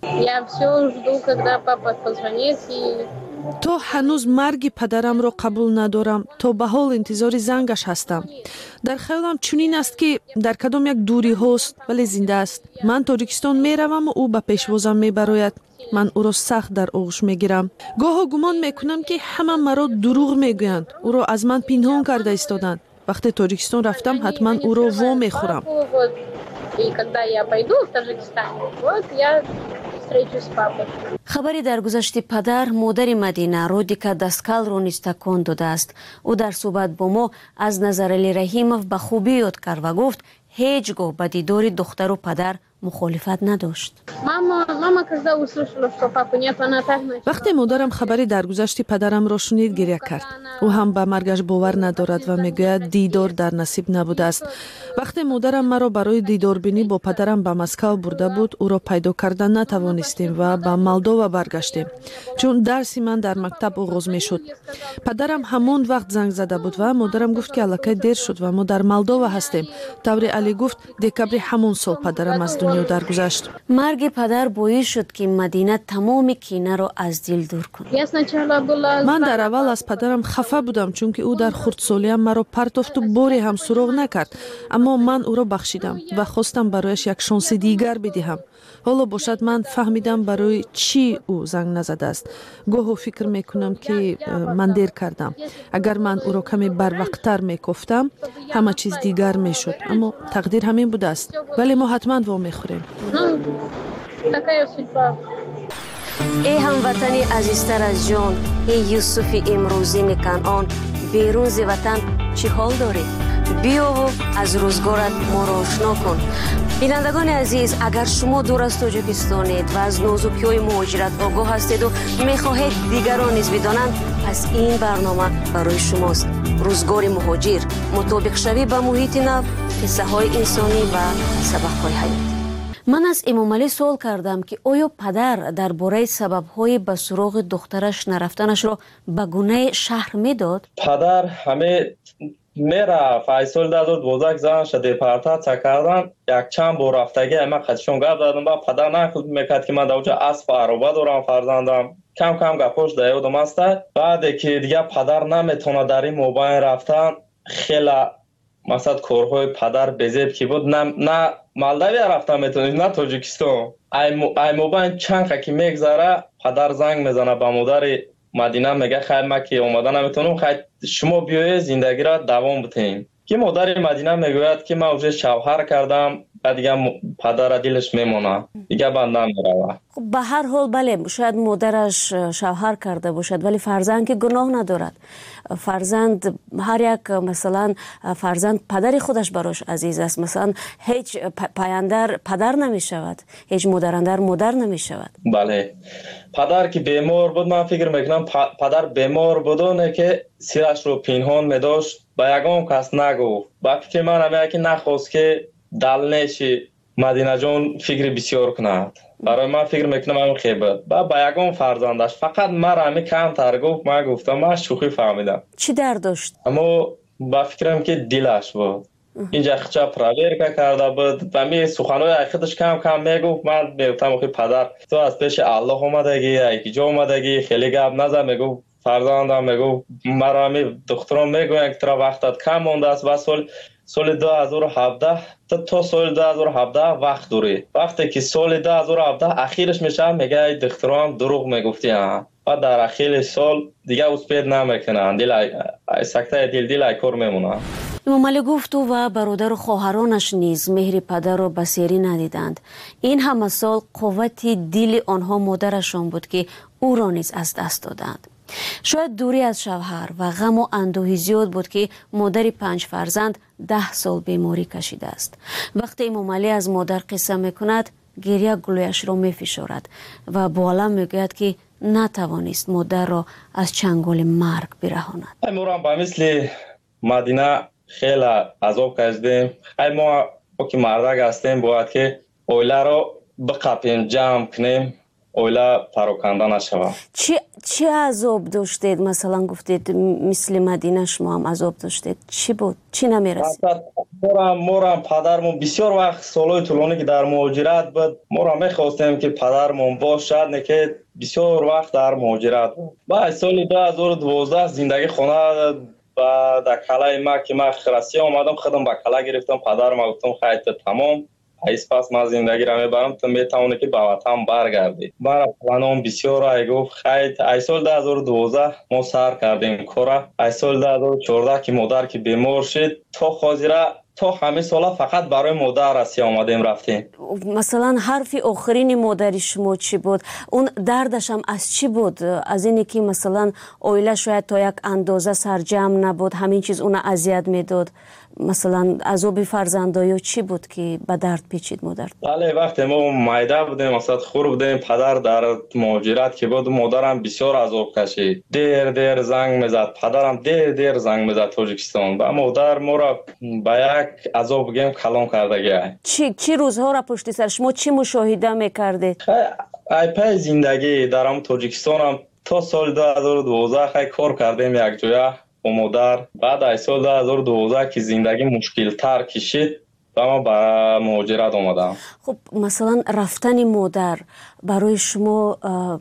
تو هنوز مرگ پدرم رو قبول ندارم، تو به حال انتظار زنگش هستم. در خیالم چنین است که در کدام یک دوری هست ولی زنده است. من تاجیکستان میروم و او به پیشوازم میبراید. من او را سخت در آغوش میگیرم. گاه گمان میکنم که همه مرا دروغ میگویند، او را از من پنهان کرده ایستادند. وقتی تاجیکستان رفتم حتما او را وا میخورم. خبری در گذشته پدر مادر مدینه رودیکا داسکال رو نیز تکان داده است. او در صحبت با ما از نظر علی رحیموف به خوبی یاد کرد و گفت هیچگاه به دیدار دختر و پدر مخالفت نداشت. وقتی مادرم خبری درگذشت پدرم را شنید گریه کرد. او هم به مرگش باور ندارد و میگوید دیدار در نصیب نبوده است. وقتی مادرم مرا برای دیدار بینی با پدرم به مسکو برده بود، او را پیدا کردن نتوانستیم و به مالدووا برگشتیم، چون درسی من در مکتب آغاز میشد. پدرم همون وقت زنگ زده بود و مادرم گفت که الکی دیر شد و ما در مالدووا هستیم. طوری علی گفت دکبر همون سال پدرم از دنیا درگذشت. مرگ پدر باعث شد که مدینه تمام کینه را از دل دور کند. من در اول از پدرم خفه بودم چون که او در خردسالیم مرا پرتافت و باری هم سراغ نکرد، اما من او را بخشیدم و خواستم برایش یک شانس دیگر بدهم. حالا باشد من فهمیدم برای چی او زنگ نزده است. گاهی فکر میکنم که من دیر کردم. اگر من او را کمی بروقتر میگفتم همه چیز دیگر میشد، اما تقدیر همین بوده است. ولی ما حتما وا میخوریم. ای هموطنی عزیزتر از جان، ای یوسف امروزی کنعان، بیرون ز وطن چه حال داری؟ بیا و از روزگارت ما را آشنا کن. بینندگان عزیز، اگر شما دور از تاجیکستانید و از نازکی‌های مهاجرت آگاه هستید و میخواهید دیگران نیز بدانند، پس این برنامه برای شماست. روزگار مهاجر، مطابق شوی به محیط نو، قصه های انسانی و سبق های حیاتی. من از امام علی سوال کردم که آیا پدر درباره سبب‌های به سراغ دخترش نرفتنش را به گونه شهر میداد؟ پدر همه میره فیصل داد و دوزک زنش دیپارتات کردن. یک چند بار رفتگی ما خودشون گپ دادم با پدر نکرد میکرد که من دوجا اسب عروبه دارم فرزندم. کم کم گپوش دایودم است. بعد که دیگه پدر نمیتونه در این موبایل رفتن، خیلی مثلا کارهای پدر بزیب که بود، نه نه مالداوی رفتن میتونید نه تاجیکستان. ای موبایل چند که میگذره پدر زنگ میزنه به مادر مدینه میگه خیر ما که اومدن نمیتونم، خیر شما بیایید زندگی را دوام بدین. که مادر مدینه میگوید که من вже شوهر کردم و دیگه پدر دلش میمونه دیگه بندم میروه. خب به هر حال بله شاید مادرش شوهر کرده باشد ولی فرزند که گناه ندارد. فرزند هر یک مثلا فرزند پدر خودش براش عزیز است. مثلا هیچ پایندر پدر نمی شود، هیچ مادراندر مادر نمی شود. بله پدر که بیمار بود من فکر میکنم پدر بیمار بودونه که سیرش رو پنهان میداشت با یگام کس نگفت. با فکر من همه که نخواست که دلنشی مدینه جان فکر بسیار کند. برای من فکر میکنم همین خیبت با با یگام فرزندش فقط من همین کم تر گفت. من گفتم من شوخی فهمیدم. چی درد داشت؟ اما با فکرم که دلش بود. اینجا خچا پراورکا کرده بود و می سخنهای خودش کم کم میگفت. من میگفتم که پدر تو از پیش الله اومدگی یکی جا اومدگی خیلی گپ نزن. میگفت فرزندم میگفت مرا می دخترم میگوین که ترا وقتت کم مونده است و سال سال دو هزار و هفده تا تا سال دو هزار و هفده وقت داری. وقتی که سال دو هزار و هفده اخیرش میشه میگه دخترم دروغ میگفتی ها و در اخیر سال دیگه اسپید نمیکنن. دل سکته دل دل کار میمونه. امام علی گفت او و برادر و خواهرانش نیز مهر پدر را بسیاری ندیدند. این همه سال قوت دل آنها مادرشان بود که او را نیز از دست دادند. شاید دوری از شوهر و غم و اندوهی زیاد بود که مادر پنج فرزند ده سال بیماری کشیده است. وقتی امام علی از مادر قصه میکند گریه گلویش را میفشارد و با علم میگوید که نتوانست مادر را از چنگال مرگ برهاند. ما با مثل مدینه خیلی عذاب کشیدیم. ما که مردک هستیم باید که اوله را بقپیم جمع کنیم اوله پراکنده نشود. چی چی عذاب داشتید؟ مثلا گفتید مثل مدینه شما هم عذاب داشتید. چی بود؟ چی نمیرسید؟ مورم مورم پدرمون بسیار وقت سالهای طولانی که در مهاجرت بود مورم میخواستیم که پدرمون باشد نه که بسیار وقت در مهاجرت بود. بعد سال دو هزار و دوازده زندگی خانه و در کلای ما که من خرسی آمدم خودم با کلا گرفتم. پدرم گفتم خیلی تمام ایس پس من زندگی را میبرم تو میتونه که به وطن برگردی. برای پلانم بسیار ای گفت خیلی ای سال دو هزار و دوازده ما سر کردیم کارا. ای سال دو هزار و چهارده که مادر که بیمار شد تا خاطره تا همه سالا فقط برای مادر رسی آمدیم رفتیم. مثلا حرف آخرین مادر شما چی بود؟ اون دردش هم از چی بود؟ از اینی که مثلا اویله شاید تا یک اندازه سرجم نبود همین چیز اون اذیت میداد؟ مثلا عذاب فرزندایی چی بود که به درد پیچید مادر؟ بله وقتی ما مایده بودیم مثلا خور بودیم پدر در مهاجرت که بود مادرم بسیار عذاب کشید. دیر دیر زنگ میزد پدرم دیر دیر زنگ میزد تاجیکستان و مادر ما را به یک عذاب گیم کلام کرده. چی چی روزها را پشت سر شما چی مشاهده میکردید؟ ای پای زندگی در هم تاجیکستان هم تا سال دو هزار و دوازده خیلی کار کردیم یک جایه با مادر. بعد از سال دو هزار و دوازده که زندگی مشکل تر کشید و ما به مهاجرت آمدم. خب مثلا رفتن مادر برای شما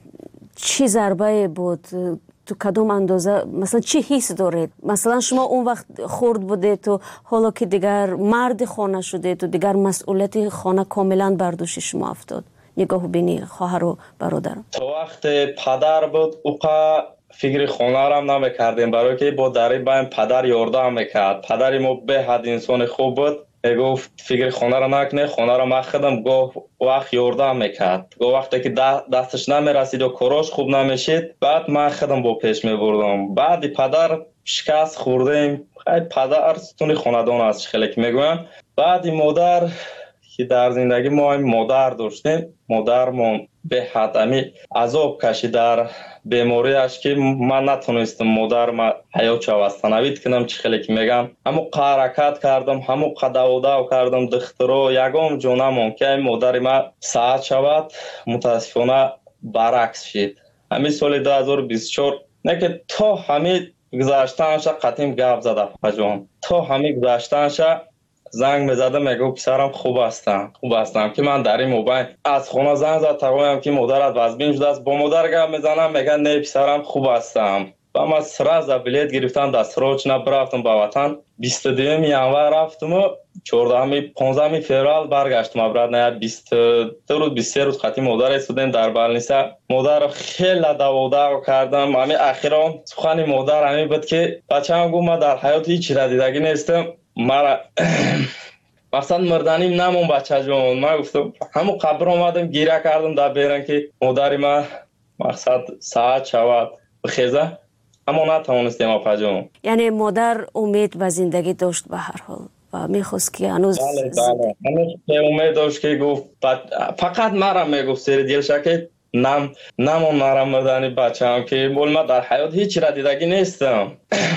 چی ضربه بود؟ تو کدوم اندازه مثلا چی حس دارید؟ مثلا شما اون وقت خرد بوده تو حالا که دیگر مرد خانه شده تو دیگر مسئولیت خانه کاملا بر دوش شما افتاد. نگاه بینی خواهر و برادر. تو وقت پدر بود اوقا فکر خانه را هم نمیکردیم برای که با دری بایم پدر یاردم میکرد. پدر ما به حد انسان خوب بود. گفت فکر خانه را نکنه خانه را مخدم گفت وقت یاردم میکرد. گفت وقتی که دستش نمیرسید و کاراش خوب نمیشید بعد من خودم با پیش میبردم. بعد پدر شکست خوردیم. خیلی پدر ستون خاندان است خیلی که میگویم. بعد مادر که در زندگی ما این مادر داشتیم مادرمون به حد امی عذاب کشید در بیماریش که من نتونستم مادر ما حیات شوستنوید کنم چی خیلی که میگم همو حرکت کردم همو دو دو کردم دخترو یگام جونمون که مادر ما ساعت شود متاسفانه برعکس شد. همین سال دو هزار و بیست و چهار نه که تا همین گذاشتنش قطعیم گپ زده فجوان تا همین گذاشتنش زنگ میزدم میگو پسرم خوب هستم خوب هستم که من در این موبایل از خونه زنگ زد تقویم که مادرت وزبین شده است با مادر گپ میزنم میگن نه پسرم خوب هستم و من سراز بلیت گرفتم دست روچ نبرفتم به وطن بیست و دوم ژانویه رفتم و چهاردهم پانزدهم فوریه برگشتم برات نه بیست دو روز بیست و سه روز خاطی مادر استودنت در بالنیسا مادر خیلی داودا کردم. همین اخیرا سخن مادر همین بود که بچه‌ام گفت من در حیات هیچ را دیدگی نیستم مرا مقصد مردنیم نمون بچه جون. من گفتم همو قبر آمدم گیره کردم در بیرن که مادری ما مقصد ساعت شود بخیزه، اما نتوانستیم اپا جون. یعنی مادر امید و زندگی داشت به هر حال و میخواست که هنوز بله بله هنوز امید داشت که گفت فقط مرا میگفت سر دلش که نم نمون مرا مردنی بچه هم که بول ما در حیات هیچ را دیدگی نیستم.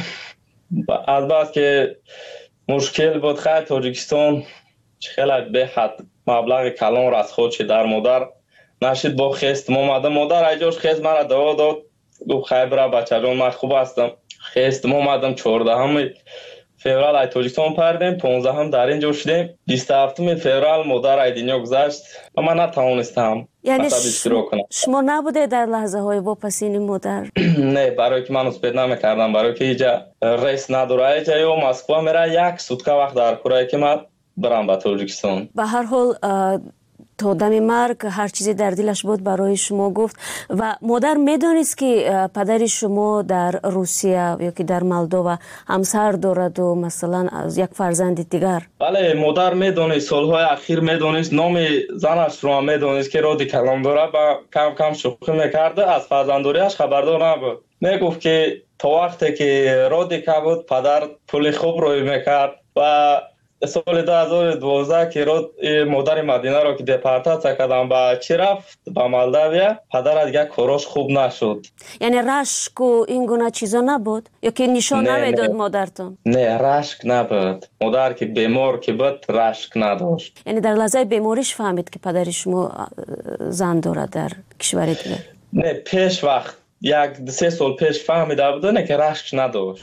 از بعد که مشکل بود خیلی تاجیکستان خیلی به حد مبلغ کلان را از خودش در مادر نشید با خست مامده مادر ایجاش خست مرا دوا داد گفت خیلی برا بچه جان من خوب هستم. خست مامدم چهارده همه فورال ای تاجیکستان پردیم، پانزده هم در اینجا شدیم. بیست و هفتم فورال مادر ای دنیا گذشت و من نتوانستم یعنی شما نبوده در لحظه های واپسین مادر؟ نه، برای که من اسپید نمیکردم، برای که اینجا ریس نداره. اینجا یا مسکو میره یک سوتکه وقت در کره که من برم به تاجیکستان. به هر حال تا دم مرگ هر چیزی در دلش بود برای شما گفت. و مادر میدونست که پدر شما در روسیه یا که در مالدووا همسر دارد و مثلا از یک فرزند دیگر؟ بله مادر میدونست، سالهای اخیر میدونست، نام زنش رو میدونست که رادی کلام داره و کم کم شوخی میکرده. از فرزنداریش خبردار نبود. میگفت که تا وقتی که رادی که بود پدر پول خوب روی میکرد و سال دو هزار و دوازده که رود مادر مدینه را که دپارتاسیا کردن به چی رفت به مالداویا، پدر از یک کاراش خوب نشد. یعنی رشک و این گونه چیزا نبود یا که نشان نمیداد مادرتون؟ نه رشک نبود. مادر که بیمار که بود رشک نداشت. یعنی در لحظه بیماریش فهمید که پدر شما زن دارد در کشور دیگر؟ نه پیش وقت یک سه سال پیش فهمیده بود نه که رشک نداشت.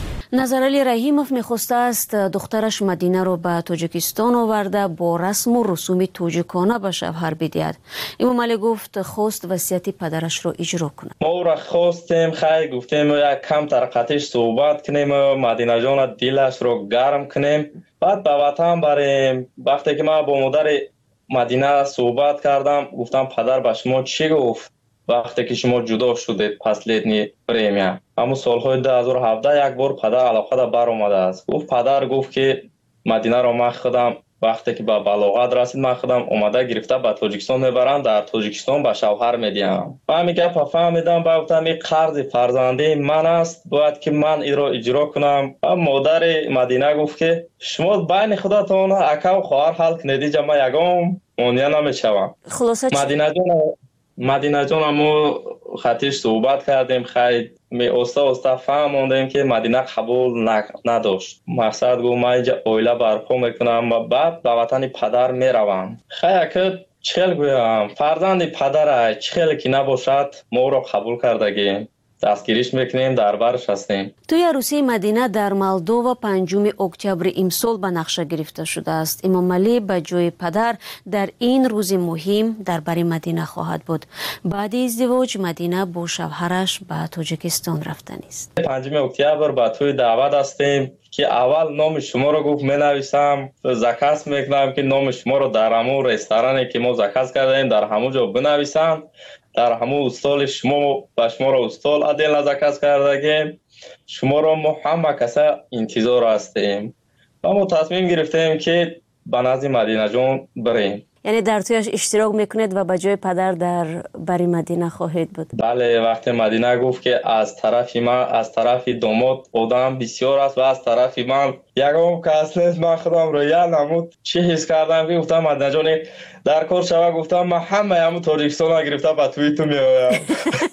نظرعلی رحیموف میخواسته است دخترش مدینه رو به تاجیکستان آورده با رسم و رسوم تاجیکانه به شوهر بدهد. امام علی گفت خواست وصیت پدرش رو اجرا کنه. ما او را خواستیم، خیلی گفتیم یک کم ترقتش صحبت کنیم، مدینه جان دلش رو گرم کنیم، بعد به وطن بریم. وقتی که ما با مادر مدینه صحبت کردم گفتم پدر به شما چی گفت وقتی که شما جدا شدید پس لیدنی پریمیا؟ اما سالهای دو هزار و هفده یک بار پدر علاقه دا بر آمده است. گفت پدر گفت که مدینه را من خودم وقتی که به بلاغت رسید من خودم اومده گرفته به تاجیکستان میبرم، در تاجیکستان به شوهر میدیم. من میگه فهمیدم با گفتم این قرض فرزندی من است باید که من این را اجرا کنم. مادر مدینه گفت که شما بین خودتون اکا و خواهر حل کنید، جا من یگام مونیه نمیشوم. خلاصه مدینه جان مدینه جان همو خطیش صحبت کردیم، خیلی می استا استا فهموندیم که مدینه قبول نداشت. مقصد گفت من اینجا اویله برپا میکنم و بعد به وطن پدر میروم. خیلی که چخیل گویم فرزند پدر چخیل که نباشد ما را قبول کردگیم، دستگیریش میکنیم، در برش هستیم. توی عروسی مدینه در مالدووا پنجم اکتبر امسال به نقشه گرفته شده است. امام علی به جای پدر در این روز مهم در بر مدینه خواهد بود. بعد ازدواج مدینه با شوهرش به تاجیکستان رفتن است. پنجم اکتبر به توی دعوت هستیم که اول نام شما رو گفت می نویسم، زکس میکنم که نام شما رو در همون رستورانی که ما زکس کردیم در همون جا بنویسم، در همون استال شما و شما را استال عدل نزکس کردگیم، شما را ما همه کسا انتظار هستیم و ما تصمیم گرفتیم که به نزد مدینه جان بریم. یعنی در تویش اشتراک میکنید و به جای پدر در بری مدینه خواهید بود؟ بله. وقتی مدینه گفت که از طرف من از طرف داماد آدم بسیار است و از طرف من یکم کس نیست، من خودم رو یاد نمود چی حس کردم که گفتم مدینه جان در کار شوه، گفتم من همه همون تاجیکستان گرفته به توی تو میایم.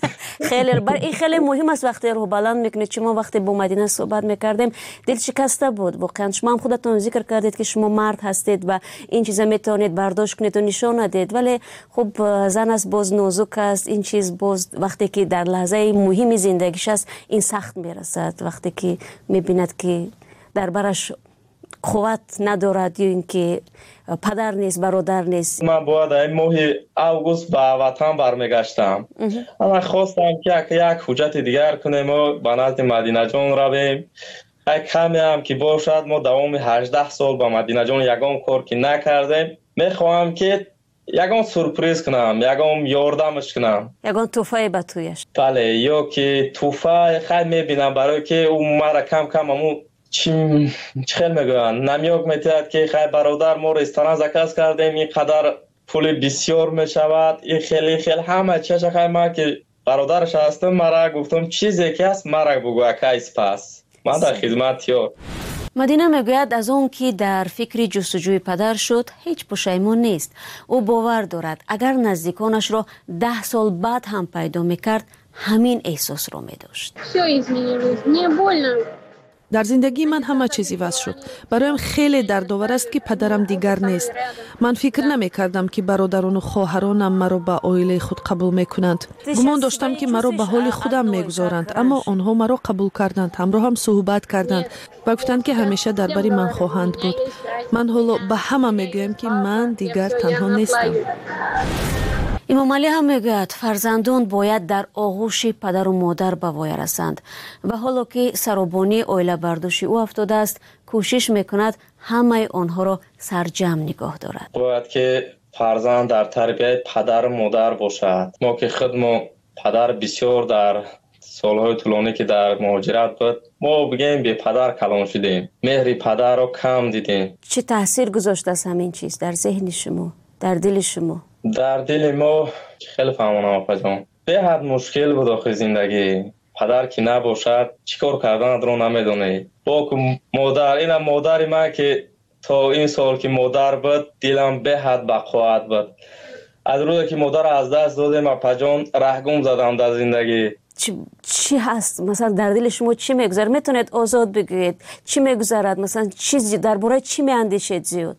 خیلی بر این خیلی مهم است وقتی رو بلند میکنید. شما وقتی با مدینه صحبت میکردیم دل شکسته بود واقعا. شما هم خودتون ذکر کردید که شما مرد هستید و این چیزا میتونید برداشت کنید و نشان ندید، ولی خب زن است باز نازک است. این چیز باز وقتی که در لحظه مهم زندگیش است این سخت میرسد، وقتی که میبیند که در برش قوت ندارد یا اینکه پدر نیست برادر نیست. من باید این ماه اوگوست به وطن برمیگشتم. اما خواستم که یک حجت دیگر کنیم و به نزد مدینه جان رویم. یک کمی هم که باشد ما دوام هجده سال با مدینه جان یگام کار که نکردیم، میخواهم که یگام سورپریز کنم، یگام یاردمش کنم، یگام توفای به تویش. بله، یا که توفای خیلی میبینم برای که اون مرا کم کم همون چی خیلی میگویند نمیوک میتید که خیلی برادر ما رستوران زکاز کردیم اینقدر پول بسیار میشود این خیلی خیلی همه چه خیلی ما که برادرش هستم مرا گفتم چیزی که هست مرا بگو کیس پس من در خدمت یا مدینه میگوید از اون که در فکر جستجوی پدر شد هیچ پشیمون نیست. او باور دارد اگر نزدیکانش را ده سال بعد هم پیدا میکرد همین احساس را میداشت. در زندگی من همه چیزی واسه شد. برایم خیلی دردآور است که پدرم دیگر نیست. من فکر نمی کردم که برادران و خواهرانم مرا به عائله خود قبول میکنند. گمان داشتم که مرا به حال خودم میگذارند، اما آنها مرا قبول کردند، همراه هم صحبت کردند و گفتند که همیشه درباره من خواهند بود. من حالا به همه میگویم که من دیگر تنها نیستم. امام علی هم میگوید فرزندان باید در آغوش پدر و مادر به وای رسند و حالا که سرابانی عائله برداشت او افتاده است کوشش میکند همه آنها را سرجم نگاه دارد. باید که فرزند در تربیت پدر و مادر باشد. ما که خودمون پدر بسیار در سالهای طولانی که در مهاجرت بود ما بگیم به پدر کلان شدیم، مهر پدر رو کم دیدیم. چه تاثیر گذاشته است همین چیز در ذهن شما، در دل شما؟ در دل ما خیلی فهمانم آقا جان به حد مشکل بود آخه زندگی. پدر که نباشد چیکار کردن رو نمیدونی. با مادر اینم مادری من که تا این سال که مادر بود دلم به حد بقوت بود. از روزی که مادر از دست دادم آقا جان رهگم زدم در زندگی. چی, چی هست مثلا در دل شما چی میگذره؟ میتونید آزاد بگویید چی میگذرد؟ مثلا چیزی درباره چی میاندیشید زیاد؟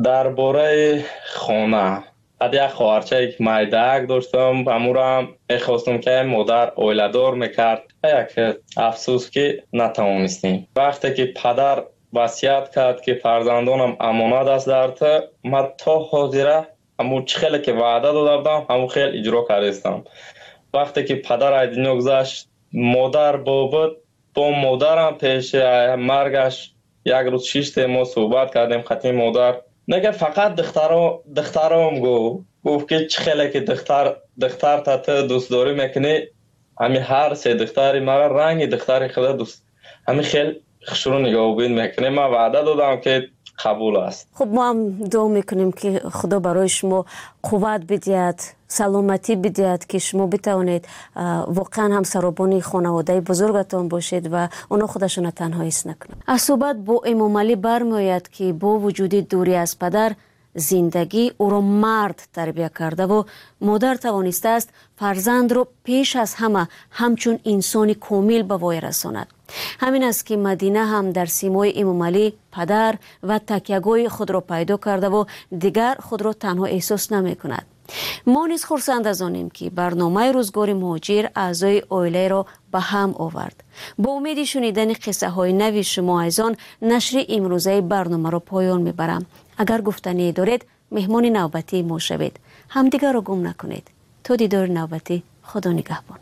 درباره خانه. بعد یک خواهرچه یک مایدک داشتم امورم میخواستم که مادر عائله‌دار میکرد. یک افسوس که نتوانستیم. وقتی که پدر وصیت کرد که فرزندانم امانت است در تو، من تا حاضره همون خیلی که وعده داده بودم همون خیلی اجرا کردم. وقتی که پدر از دنیا گذشت مادر بابت با مادرم پیش مرگش یک روز شیشت ما صحبت کردیم. خطی مادر نگه فقط دخترام دخترام گو گفت که چه خیلی که دختر دختر تا تو دوست داری میکنی همین هر سه دختری مرا رنگ دختری خدا دوست همین خیلی خشرو نگاه بین میکنه. من وعده دادم که قبول است. خب ما هم دعا میکنیم که خدا برای شما قوت بدهد، سلامتی بدهد که شما بتوانید واقعا هم سرابانی خانواده بزرگتان باشید و اونا خودشون تنها حس نکنند. از صحبت با امام علی برمیآید که با وجود دوری از پدر زندگی او را مرد تربیت کرده و مادر توانسته است فرزند را پیش از همه همچون انسانی کامل به وای رساند. همین است که مدینه هم در سیمای امام علی پدر و تکیه‌گاه خود را پیدا کرده و دیگر خود را تنها احساس نمی کند. ما نیز خرسند از آنیم که برنامه روزگار مهاجر اعضای عائله را به هم آورد. با امید شنیدن قصه های نوی شما عزیزان نشر امروزه برنامه را پایان میبرم. اگر گفتنی دارید مهمان نوبتی ما شوید. همدیگر را گم نکنید. تا دیدار نوبتی، خدا نگهبان.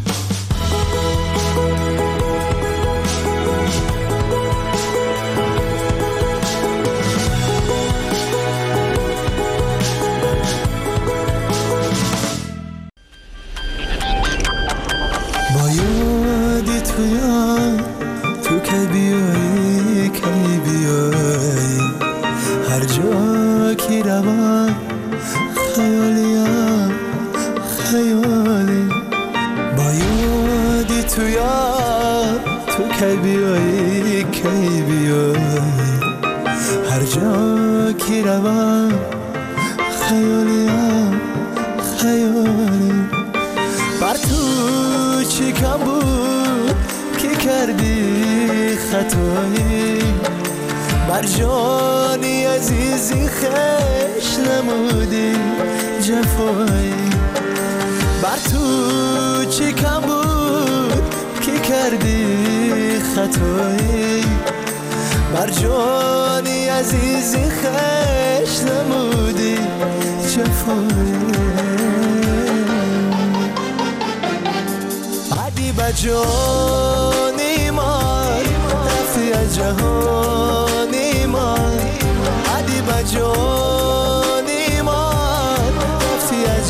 تو یا تو که بیایی که بیایی هر جا که روم خیالیم خیالی با یادی تو یا تو که بیایی که بیایی هر جا که روم خیالیم خیالی بر تو چی کم بود که کردی خطایی بر جانی عزیزی خش نمودی جفایی بر تو چی کم بود که کردی خطایی بر جانی عزیزی خش نمودی جفایی عدی با جانی من رفتی از جهانی من عدی با جانی من رفتی از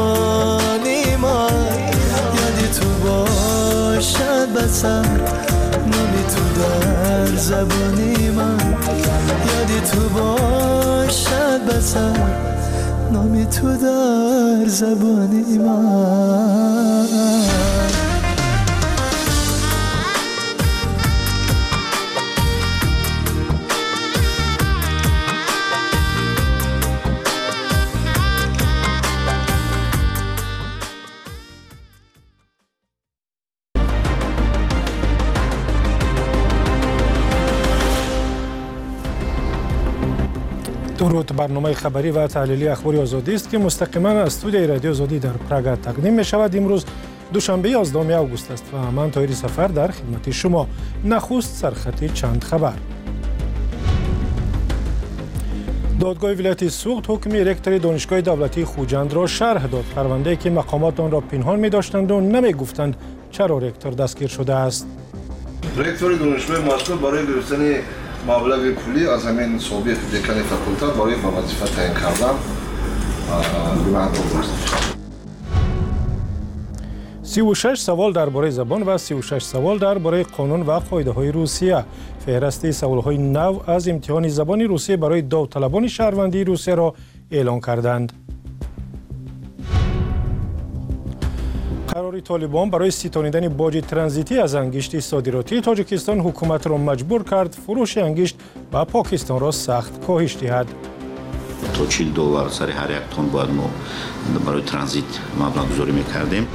جهانی من یادی تو باشد بسر نامی تو در زبانی من، یادی تو باشد بسر نامی تو در زبانی من. درود، برنامه خبری و تحلیلی اخبار آزادی است که مستقیما از استودیوی رادیو آزادی در پراگ تقدیم می شود. امروز دوشنبه یازدهم آگوست است و من طاهر سفر در خدمت شما. نخست سرخط چند خبر. دادگاه ولایت سوخت حکم رکتور دانشگاه دولتی خوجند را شرح داد. پرونده‌ای که مقامات آن را پنهان می داشتند و نمی گفتند چرا رکتور دستگیر شده است. رکتور دانشگاه ماسکو برای گرفتن مبلغ پولی از همین سابق دکان فاکولته برای به وظیفه تعیین کردن سی و شش سوال درباره زبان و سی و شش سوال درباره قانون و قاعده‌های روسیه. فهرست سوال‌های نو از امتحان زبان روسیه برای داوطلبان شهروندی روسیه را اعلام کردند. قرار طالبان برای ستانیدن باج ترانزیتی از انگشت صادراتی تاجیکستان حکومت را مجبور کرد فروش انگشت به پاکستان را سخت کاهش دهد. تا چهل دلار سر هر یک تن باید ما برای ترانزیت مبلغ گذاری میکردیم.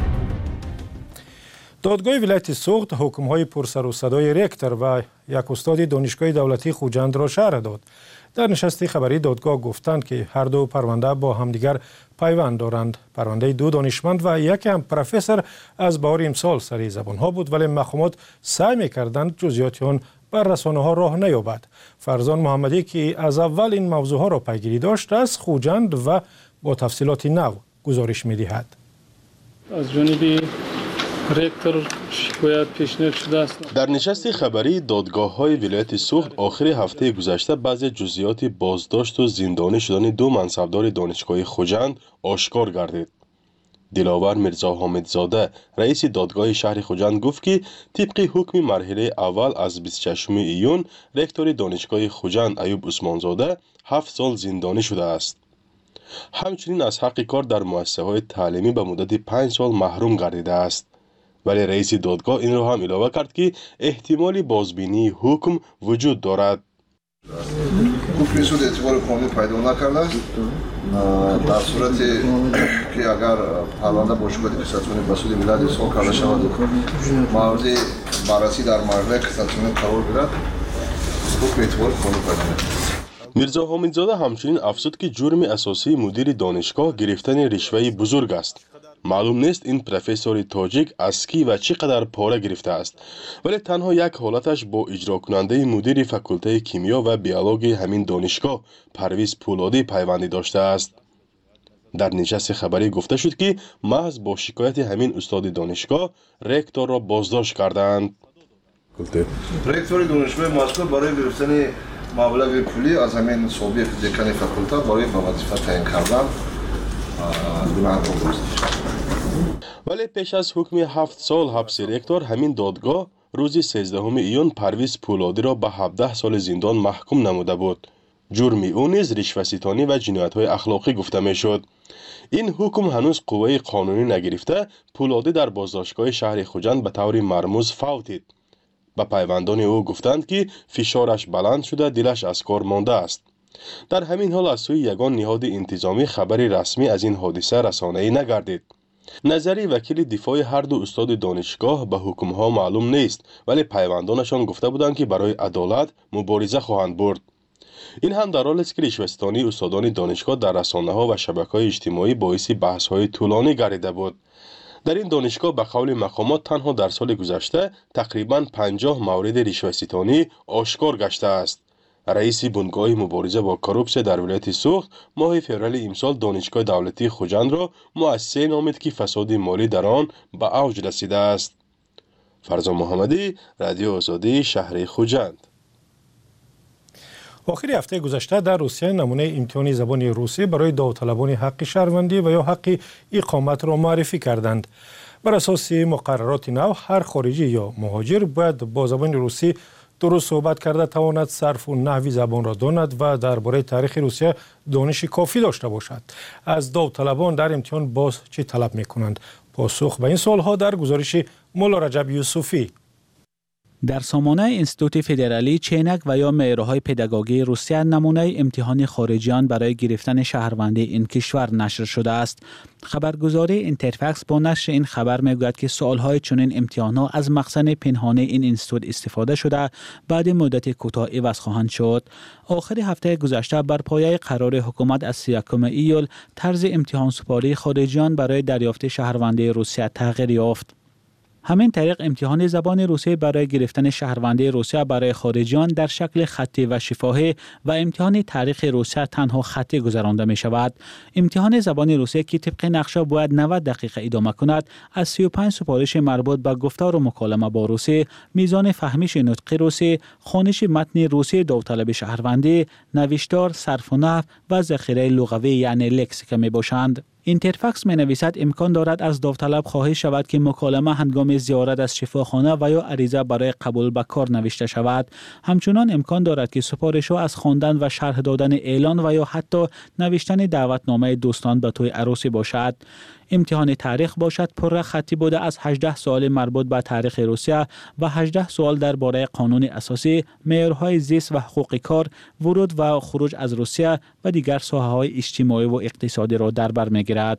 دادگاه ولایت سوخت حکم‌های پرسر و صدای رکتور و یک استاد دانشگاه دولتی خوجند را شرح داد. در نشست خبری دادگاه گفتند که هر دو پرونده با همدیگر پیوند دارند. پرونده دو دانشمند و یک هم پروفسور از بهار امسال سری زبانها بود، ولی مقامات سعی می‌کردند جزئیات آن بر رسانه‌ها راه نیابد. فرزان محمدی که از اول این موضوعها را پیگیری داشت از خوجند و با تفصیلات نو گزارش می‌دهد. از جانب رکتور شکایت پیشنهاد شده است. در نشست خبری دادگاه‌های ولایت سوخت آخر هفته گذشته بعضی جزئیات بازداشت و زندانی شدن دو منصبدار دانشگاه خوجند آشکار گردید. دلاور میرزا حامدزاده رئیس دادگاه شهر خوجند گفت که طبق حکم مرحله اول از بیست و ششم ایون رکتور دانشگاه خوجند ایوب عثمانزاده هفت سال زندانی شده است. همچنین از حق کار در مؤسسه‌های تعلیمی به مدت پنج سال محروم گردیده است. ولی رئیس دادگاه این را هم علاوه کرد که احتمال بازبینی حکم وجود دارد. حکم سود اعتبار کامل پیدا نکرده در صورتی که اگر پرونده با شبهه کساتون مسئول ملت سال کرده شود مورد بررسی در مرحله کساتون قرار گیرد، حکم اعتبار کامل پیدا نکرد. میرزا حامدزاده همچنین افزود که جرم اساسی مدیر دانشگاه گرفتن رشوه بزرگ است. معلوم نیست این پروفسور تاجیک از کی و چقدر پاره گرفته است، ولی تنها یک حالتش با اجرا کننده مدیر فاکولته کیمیا و بیولوژی همین دانشگاه پرویز پولادی پیوندی داشته است. در نشست خبری گفته شد که محض با شکایت همین استاد دانشگاه رکتور را بازداشت کردند. رکتور دانشگاه ماسکو برای گرفتن مبلغ پولی از همین سابق دکان فاکولته برای به وظیفه تعیین کردن ولی پیش از حکم هفت سال حبس رکتور همین دادگاه روز سیزدهم ایون پرویز پولادی را به هفده سال زندان محکوم نموده بود. جرم او نیز رشوه‌ستانی و جنایت‌های اخلاقی گفته میشد. این حکم هنوز قوه قانونی نگرفته. پولادی در بازداشتگاه شهر خوجند به طور مرموز فوتید. به پیوندان او گفتند که فشارش بلند شده، دلش از کار مانده است. در همین حال از سوی یگان نهاد انتظامی خبری رسمی از این حادثه رسانه‌ای نگردید. نظری وکیل دفاع هر دو استاد دانشگاه به حکمها معلوم نیست، ولی پیوندانشان گفته بودند که برای عدالت مبارزه خواهند برد. این هم در حالی است که رشوه‌ستانی استادان دانشگاه در رسانه‌ها و شبکه‌های اجتماعی باعث بحث‌های طولانی گردیده بود. در این دانشگاه به قول مقامات تنها در سال گذشته تقریباً پنجاه مورد رشوه‌ستانی آشکار گشته است. رئیس بنگاه مبارزه با کروپسیون در ولایت سوخت ماه فوریه امسال دانشگاه دولتی خوجند را مؤسسه نامید که فساد مالی در آن به اوج رسیده است. فرزان محمدی، رادیو آزادی، شهر خوجند. آخر هفته گذشته در روسیه نمونه امتحان زبان روسی برای داوطلبان حق شهروندی و یا حق اقامت را معرفی کردند. بر اساس مقررات نو هر خارجی یا مهاجر باید با زبان روسی درست صحبت کرده تواند صرف و نحوی زبان را داند و درباره تاریخ روسیه دانش کافی داشته باشد. از داوطلبان در امتحان باز چه طلب می کنند؟ پاسخ به این سوالها در گزارش مولا رجب یوسفی. در سامانه انستیتوت فدرالی چینک و یا معیارهای پداگوژی روسیه نمونه امتحان خارجیان برای گرفتن شهروندی این کشور نشر شده است. خبرگزاری اینترفکس با نشر این خبر میگوید که سوالهای چنین امتحانات از مخزن پنهانی این انستیتوت استفاده شده بعد مدت کوتاه عوض خواهند شد. آخر هفته گذشته بر پایه قرار حکومت از سی و یکم ایول طرز امتحان سپاری خارجیان برای دریافت شهروندی روسیه تغییر یافت. همین طریق امتحان زبان روسی برای گرفتن شهروندی روسیه برای خارجیان در شکل خطی و شفاهی و امتحان تاریخ روسیه تنها خطی گذرانده می شود. امتحان زبان روسی که طبق نقشه باید نود دقیقه ادامه کند، از سی و پنج سپارش مربوط به گفتار و مکالمه با روسی، میزان فهمیش نطق روسی، خوانش متن روسی داوطلب شهروندی، نوشتار، صرف و نحو و ذخیره لغوی یعنی لکسیک می باشند. اینترفکس می نویسد امکان دارد از داوطلب خواهش شود که مکالمه هنگام زیارت از شفاخانه و یا عریضه برای قبول به کار نوشته شود. همچنان امکان دارد که سپارش ها از خواندن و شرح دادن اعلان و یا حتی نوشتن دعوتنامه دوستان به توی عروسی باشد. امتحان تاریخ باشد پر خطی بوده از هجده سوال مربوط به تاریخ روسیه و هجده سوال درباره قانون اساسی، معیارهای زیست و حقوق کار، ورود و خروج از روسیه و دیگر ساحه‌های اجتماعی و اقتصادی را در بر می‌گیرد.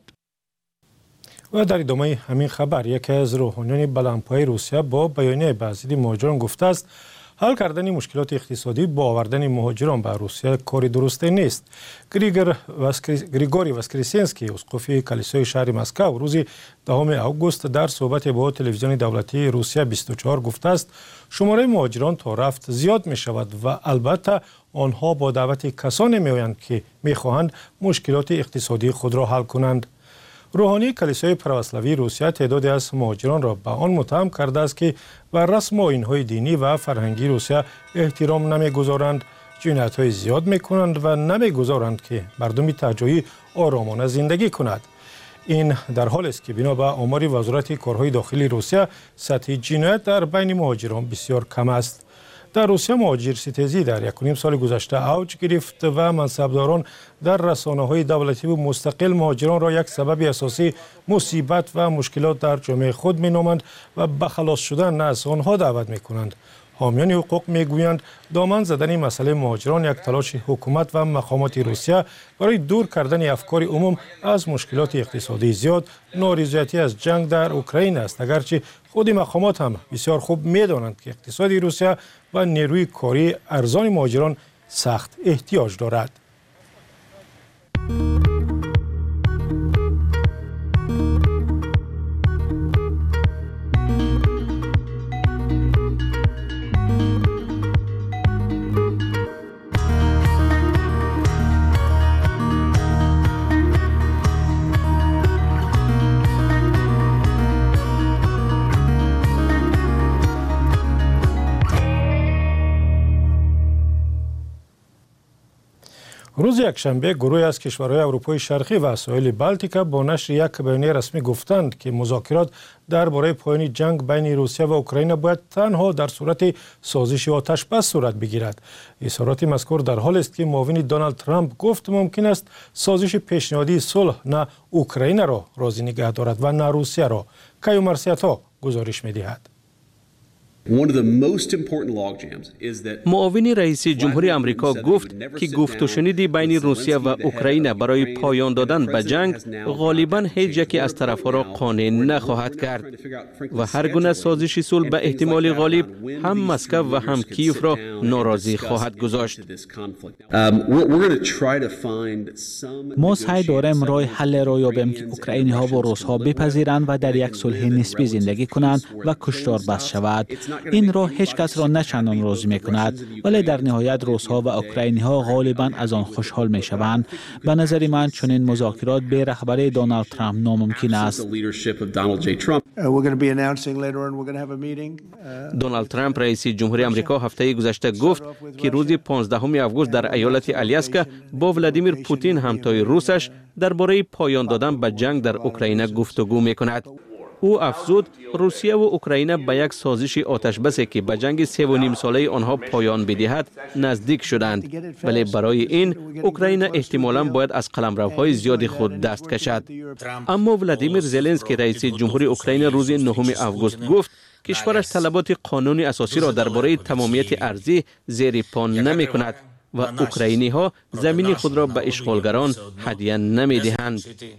و در ادامه همین خبر یکی از روحانیان بلندپایه روسیه با بیانیه به ضد مهاجران گفته است حل کردن مشکلات اقتصادی با آوردن مهاجران به روسیه کاری درسته نیست. گریگور واسکریس... گریگوری واسکریسینسکی اسقف کلیسای شهر مسکو روز دهم آگوست در صحبت با تلویزیون دولتی روسیه بیست و چهار گفته است شماره مهاجران تا رفت زیاد می شود و البته آنها با دعوت کسانی می آیند که می خواهند مشکلات اقتصادی خود را حل کنند. روحانی کلیسای پروسلاوی روسیه تعدادی از مهاجران را به آن متهم کرده است که بر رسم و آیین‌های دینی و فرهنگی روسیه احترام نمی‌گذارند، جنایت‌های زیاد می‌کنند و نمی‌گذارند که مردم ته‌جایی آرامانه زندگی کند. این در حالی است که بنا به آمار وزارت کارهای داخلی روسیه سطح جنایت در بین مهاجران بسیار کم است. در روسیه مهاجرستیزی در یک و نیم سال گذشته اوج گرفت و منصبداران در رسانه‌های دولتی و مستقل مهاجران را یک سبب اساسی مصیبت و مشکلات در جامعه خود می‌نامند و به خلاص شدن از آنها دعوت می‌کنند. حامیان حقوق میگویند دامن زدن مسئله مهاجران یک تلاش حکومت و مقامات روسیه برای دور کردن افکار عموم از مشکلات اقتصادی زیاد، نارضایتی از جنگ در اوکراین است، اگرچه خود مقامات هم بسیار خوب میدانند که اقتصاد روسیه و نیروی کاری ارزان مهاجران سخت احتیاج دارد. روز یکشنبه گروهی از کشورهای اروپای شرقی و ساحل بالتیک با نشر یک بیانیه رسمی گفتند که مذاکرات درباره پایان جنگ بین روسیه و اوکراین باید تنها در صورت سازش آتش بس صورت بگیرد. اظهارات مذکور در حالی است که معاون دونالد ترامپ گفت ممکن است سازش پیشنهادی صلح نه اوکراین را راضی نگه دارد و نه روسیه را. کیومرسیتا گزارش می‌دهد. معاون رئیس جمهوری آمریکا گفت که گفت و شنیدی بین روسیه و اوکراین برای پایان دادن به جنگ غالباً هیچ یکی از طرفها را قانع نخواهد کرد و هر گونه سازش صلح به احتمال غالب هم مسکو و هم کیف را ناراضی خواهد گذاشت. ما سعی داریم راه حل را یابیم که اوکراینی ها و روس ها بپذیرند و در یک صلح نسبی زندگی کنند و کشتار بس شود. این راه هیچ کس را نچندان راضی می کند، ولی در نهایت روس ها و اوکراینی ها غالبا از آن خوشحال می شوند. به نظر من چنین مذاکرات به رهبری دونالد ترامپ ناممکن است. دونالد ترامپ رئیس جمهوری آمریکا هفته گذشته گفت که روز پانزدهم آگوست در ایالت آلیاسکا با ولادیمیر پوتین همتای روسش درباره پایان دادن به جنگ در اوکراین گفتگو می کند. او افزود روسیه و اوکراین به یک سازش آتش بسی که به جنگ سه و نیم ساله آنها پایان بدهد نزدیک شدند، ولی برای این اوکراین احتمالاً باید از قلمروهای زیاد خود دست کشد. اما ولادیمیر زلنسکی رئیس جمهوری اوکراین روز نهم آگوست گفت کشورش طلبات قانون اساسی را درباره تمامیت ارضی زیر پا نمی کند و اوکراینی ها زمین خود را به اشغالگران هدیه نمی دهند.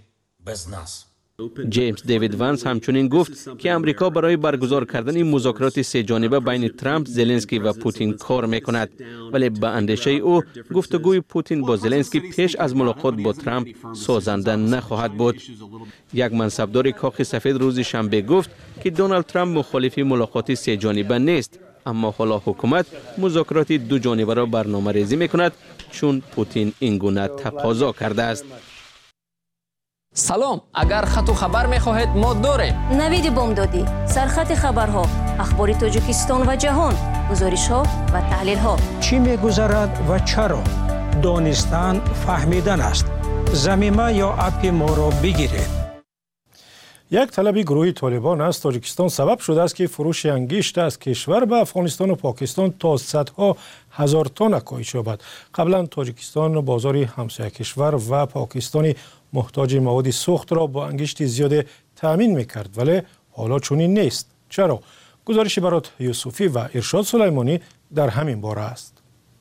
جیمز دیوید وانس همچنین گفت که امریکا برای برگزار کردن مذاکرات سه جانبه بین ترامپ، زلنسکی و پوتین کار می کند، ولی به اندیشه او گفتگوی پوتین با زلنسکی پیش از ملاقات با ترامپ سازنده نخواهد بود. یک منصبدار کاخ سفید روز شنبه گفت که دونالد ترامپ مخالف ملاقات سه جانبه نیست، اما حالا حکومت مذاکرات دو جانبه را برنامه ریزی می کند چون پوتین این گونه تقاضا کرده است. سلام، اگر خط و خبر می خواهید ما داریم. نوید بامدادی، سرخط خبرها، اخبار تاجیکستان و جهان، گزارش ها و تحلیل ها. چی می گذرد و چرا؟ دانستن فهمیدن است. زمینه یا اپی ما را بگیرید. یک طلب گروهی طالبان از تاجیکستان سبب شده است که فروش انگشت از کشور به افغانستان و پاکستان تا صدها هزار تن کاهش یابد. قبلا تاجیکستان بازار همسایه کشور و پاکستانی محتاج مواد سوخت را با انگشت زیاد تأمین میکرد، ولی حالا چنین نیست. چرا؟ گزارشی برات یوسفی و ارشاد سلیمانی در همین باره است.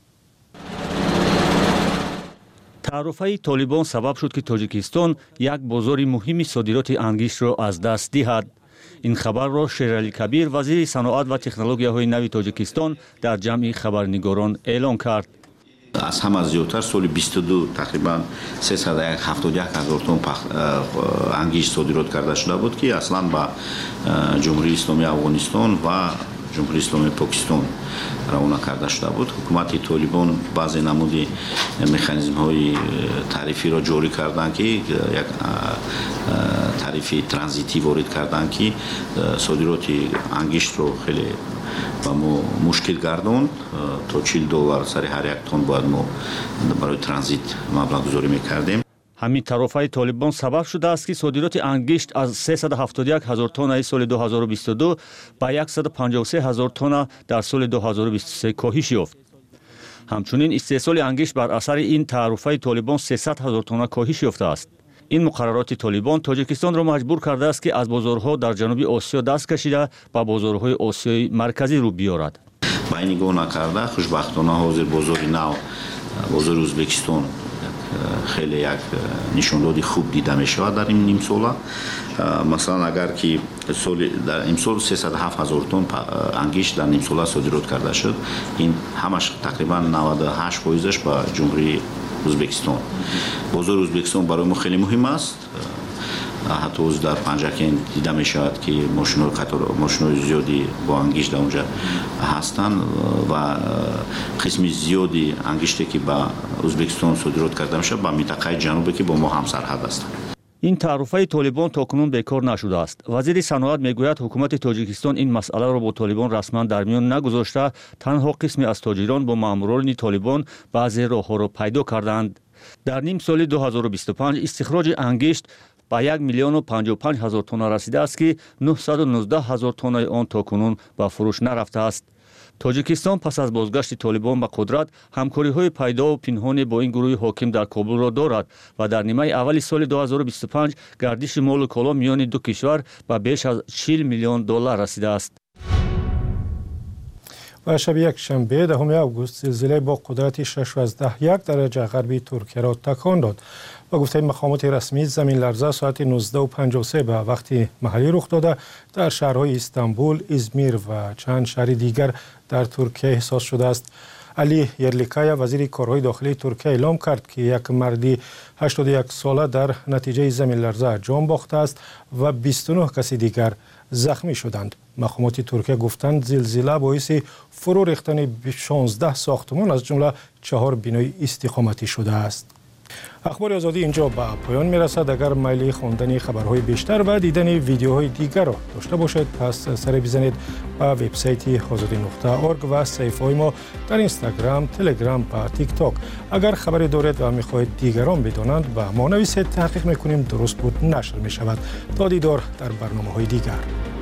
تعرفه طالبان سبب شد که تاجیکستان یک بازار مهمی صادرات انگشت را از دست دهد. این خبر را شیرعلی کبیر، وزیر صنعت و تکنولوژی‌های نو تاجیکستان، در جمع خبرنگاران اعلام کرد. از هم از زیادتر سال بیست و دو تقریبا سیصد و هفتاد و یک هزار تن انگشت صادرات کرده شده بود که اصلا با جمهوری اسلامی افغانستان و جمهوری اسلامی پاکستان روانه کرده شده بود. حکومت طالبان بعضی نمودی مکانیزم های تعریفی را جاری کردند که یک تعریفی ترانزیتی وارد کردند که صادرات انگشت رو خیلی و ما مشکل گردوند. تا چهل دلار سر هر یک تن باید ما برای ترانزیت مبلغ گذاری میکردیم. همین تعرفه طالبان سبب شده است که صادرات انگشت از سیصد و هفتاد و یک هزار تن سال دو هزار و بیست و دو به صد و پنجاه و سه هزار تن در سال دو هزار و بیست و سه کاهش یافت. همچنین استحصال انگشت بر اثر این تعرفه طالبان سیصد هزار تن کاهش یافته است. این مقررات طالبان تاجیکستان را مجبور کرده است که از بازارها در جنوب آسیا دست کشیده به بازارهای آسیای مرکزی رو بیارد. با این نگاه نکرده خوشبختانه حاضر بازار نو، بازار ازبکستان خیلی یک نشاندهی خوب دیده می شود در این نیم ساله. مثلا اگر که سال در این سال سیصد و هفت هزار تن انگشت در نیم ساله صادرات کرده شد، این همش تقریبا نود و هشت درصدش با جمهوری ازبکستان. بازار ازبکستان برای ما خیلی مهم است. حتی از در پنجکین دیده می شود که ماشین‌های قطار ماشین‌های زیادی با انگشت در اونجا هستند و قسم زیادی انگشتی که با ازبکستان صادرات کرده میشه با منطقه جنوبی که با ما هم سرحد هستند. این تعرفه طالبان تاکنون بیکار نشده است. وزیر صنعت میگوید حکومت تاجیکستان این مسئله را با طالبان رسما در میان نگذاشته، تنها قسمی از تاجران با ماموران طالبان بعضی راهها را پیدا کردند. در نیم سال دو هزار و بیست و پنج استخراج انگشت با یک میلیون و پنجاه و پنج هزار تن رسیده است که نهصد و نوزده هزار تن آن تاکنون به فروش نرفته است. تاجیکستان پس از بازگشت طالبان به قدرت همکاری‌های پیدا و پنهانی با این گروه حاکم در کابل را دارد و در نیمه اول سال دو هزار و بیست و پنج گردش مال و کالا میان دو کشور به بیش از چهل میلیون دلار رسیده است. و شب یک شنبه دهم آگوست زلزله با قدرت شش و یک درجه غربی ترکیه را تکان داد. و گفته مقامات رسمی زمین لرزه ساعت نوزده و پنجاه و سه به وقت محلی رخ داده در شهرهای استانبول، ازمیر و چند شهر دیگر در ترکیه احساس شده است. علی یرلیکایا وزیر کارهای داخلی ترکیه اعلام کرد که یک مردی هشتاد و یک ساله در نتیجه زمین لرزه جان باخته است و بیست و نه کسی دیگر زخمی شدند. مقامات ترکیه گفتند زلزله باعث فرو ریختن شانزده ساختمان از جمله چهار بنای استقامتی شده است. اخبار آزادی اینجا به پایان میرسد. اگر میل خواندن خبرهای بیشتر و دیدن ویدیوهای دیگر را داشته باشید پس سر بزنید به وبسایت آزادی نقطه اورگ و صفحه ما در اینستاگرام، تلگرام و تیک تاک. اگر خبری دارید و میخواهید دیگران بدانند به ما نویسید، تحقیق میکنیم درست بود نشر می شود. تا دیدار در برنامه‌های دیگر.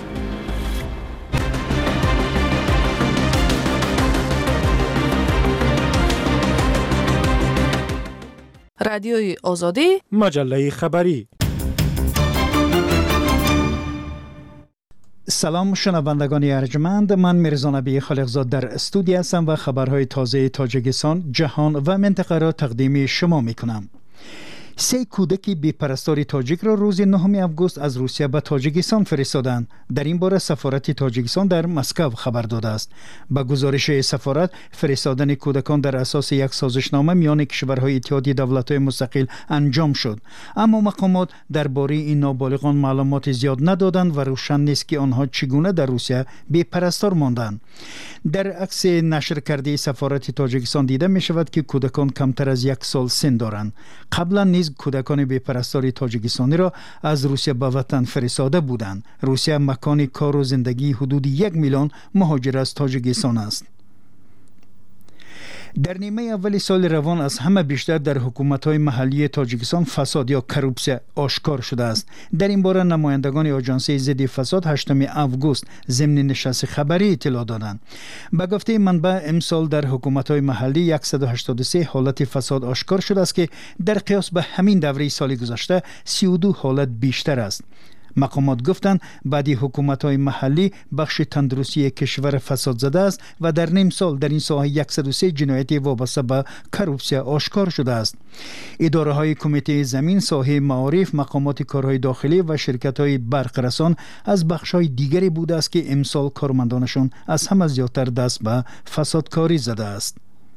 رادیوی آزادی، مجله خبری. سلام شنوندگان ارجمند، من میرزا نبی خالقزاد در استودیو هستم و خبرهای تازه تاجیکستان، جهان و منطقه را تقدیم شما میکنم. سه کودک بی‌پرستار تاجیک را روز نهم آگوست از روسیه به تاجیکستان فرستادند. در این باره سفارت تاجیکستان در مسکو خبر داده است. با گزارش سفارت، فرستادن کودکان در اساس یک سازشنامه میان کشورهای اتحادیه دولت‌های مستقل انجام شد، اما مقامات درباره این نابالغان معلومات زیاد ندادند و روشن نیست که آنها چگونه در روسیه بی‌پرستار ماندند. در عکس نشر کرده سفارت تاجیکستان دیده می شود که کودکان کمتر از یک سال سن دارند. قبلا نیز کودکان بی‌پرستار تاجیکستانی را از روسیه به وطن فرستاده بودند. روسیه مکان کار و زندگی حدود یک میلیون مهاجر از تاجیکستان است. در نیمه اول سال روان از همه بیشتر در حکومت‌های محلی تاجیکستان فساد یا کروپسیون آشکار شده است. در این باره نمایندگان آژانس ضد فساد هشتم آگوست ضمن نشست خبری اطلاع دادند. به گفته منبع، امسال در حکومت‌های محلی صد و هشتاد و سه حالت فساد آشکار شده است که در قیاس به همین دوره سال گذشته سی و دو حالت بیشتر است. مقامات گفتند بعدی حکومت‌های محلی بخش تندرستی کشور فساد زده است و در نیم سال در این ساحه صد و سه جنایت وابسته به کروپسیون آشکار شده است. اداره‌های کمیته زمین، ساحه معارف، مقامات کارهای داخلی و شرکت‌های برقرسان از بخش‌های دیگری بوده است که امسال کارمندانشان از همه زیادتر دست به فسادکاری زده است.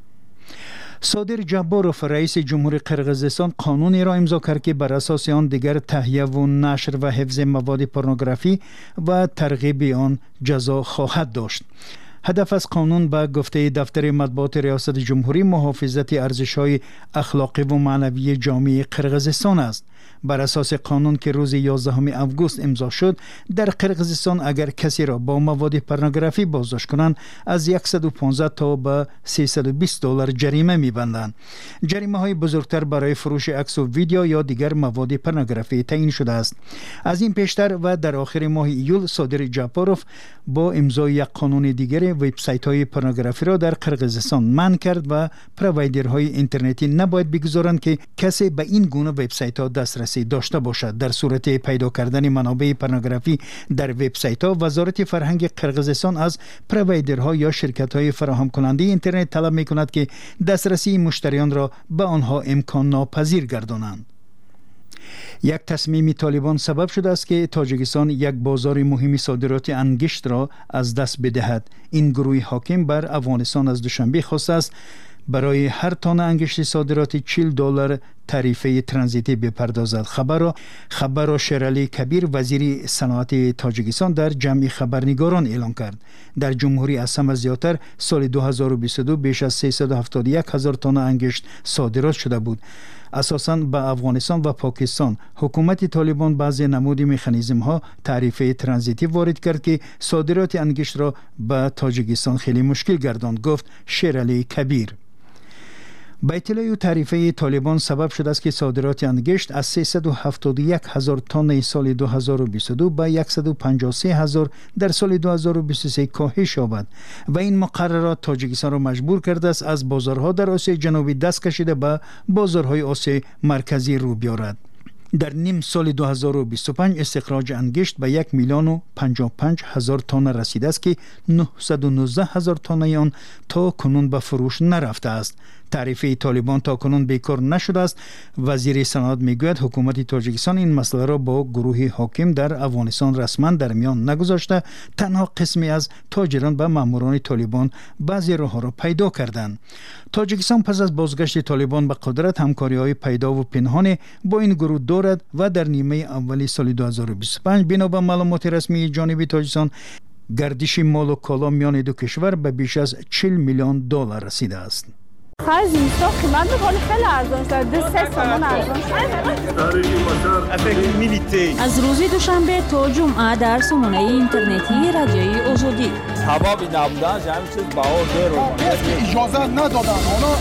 صادر جباروف رئیس جمهوری قرقیزستان قانونی را امضا کرد که بر اساس آن دیگر تهیه و نشر و حفظ مواد پورنوگرافی و ترغیب آن جزا خواهد داشت. هدف از قانون به گفته دفتر مطبوعات ریاست جمهوری محافظت ارزش‌های اخلاقی و معنوی جامعه قرقیزستان است. بر اساس قانون که روز یازدهم آگوست امضا شد، در قرقیزستان اگر کسی را با مواد پورنوگرافی بازداشت کنند از صد و پانزده تا به سیصد و بیست دلار جریمه می‌بندند. جریمه های بزرگتر برای فروش عکس و ویدیو یا دیگر مواد پورنوگرافی تعیین شده است. از این پیشتر و در آخر ماه ایول صادر جباروف با امضای یک قانون دیگر وبسایت‌های پورنوگرافی را در قرقیزستان منع کرد و پروایدرهای اینترنتی نباید بگذارند که کسی به این گونه وبسایت‌ها دسترسی داشته باشد. در صورت پیدا کردن منابع پورنوگرافی در وبسایت‌ها، وزارت فرهنگ قرقیزستان از پروایدرها یا شرکت‌های فراهم کننده اینترنت طلب می‌کند که دسترسی مشتریان را به آنها امکان ناپذیر گردانند. یک تصمیم طالبان سبب شده است که تاجیکستان یک بازار مهم صادرات انگشت را از دست بدهد. این گروه حاکم بر افغانستان از دوشنبه خواسته است برای هر تن انگشت صادرات چهل دلار تعرفه ترانزیتی بپردازد. خبر را خبر را شیرعلی کبیر وزیر صنعت تاجیکستان در جمع خبرنگاران اعلام کرد. در جمهوری اسام از زیادتر سال دو هزار و بیست و دو بیش از سیصد و هفتاد و یک هزار تن انگشت صادرات شده بود. اساساً به افغانستان و پاکستان حکومت طالبان بعضی نمود مکانیزم ها تعرفه ترانزیتی وارد کرد که صادرات انگشت را به تاجیکستان خیلی مشکل گرداند، گفت شیرعلی کبیر. با اطلاع تعرفه طالبان سبب شده است که صادرات انگشت از سیصد و هفتاد و یک هزار تن سال دو هزار و بیست و دو به صد و پنجاه و سه هزار در سال دو هزار و بیست و سه کاهش یابد و این مقررات تاجیکستان را مجبور کرده است از بازارها در آسیای جنوبی دست کشیده به بازارهای آسیای مرکزی رو بیارد. در نیم سال دو هزار و بیست و پنج استخراج انگشت به یک میلیون و پنجاه و پنج هزار تن رسیده است که نهصد و نوزده هزار تن آن تا کنون به فروش نرفته است. تعرفه طالبان تا کنون بیکار نشده است. وزیر صنعت میگوید حکومت تاجیکستان این مسئله را با گروه حاکم در افغانستان رسما در میان نگذاشته، تنها قسمی از تاجران به ماموران طالبان بعضی راه را پیدا کردند. تاجیکستان پس از بازگشت طالبان به قدرت همکاری‌های پیدا و پنهان با این گروه دارد و در نیمه اولی سال دو هزار و بیست و پنج بنا به معلومات رسمی جانب تاجیکستان گردش مال و کالا میان دو کشور به بیش از چهل میلیون دلار رسیده است. خرج اینستا قیمت میکنه خیلی ارزان شد. دو سه تومن ارزان شد. از روز دوشنبه تا جمعه در سامانه اینترنتی رادیوی آزادی. هوا بی نبودنش همین چیز بهار دیر اجازه ندادن.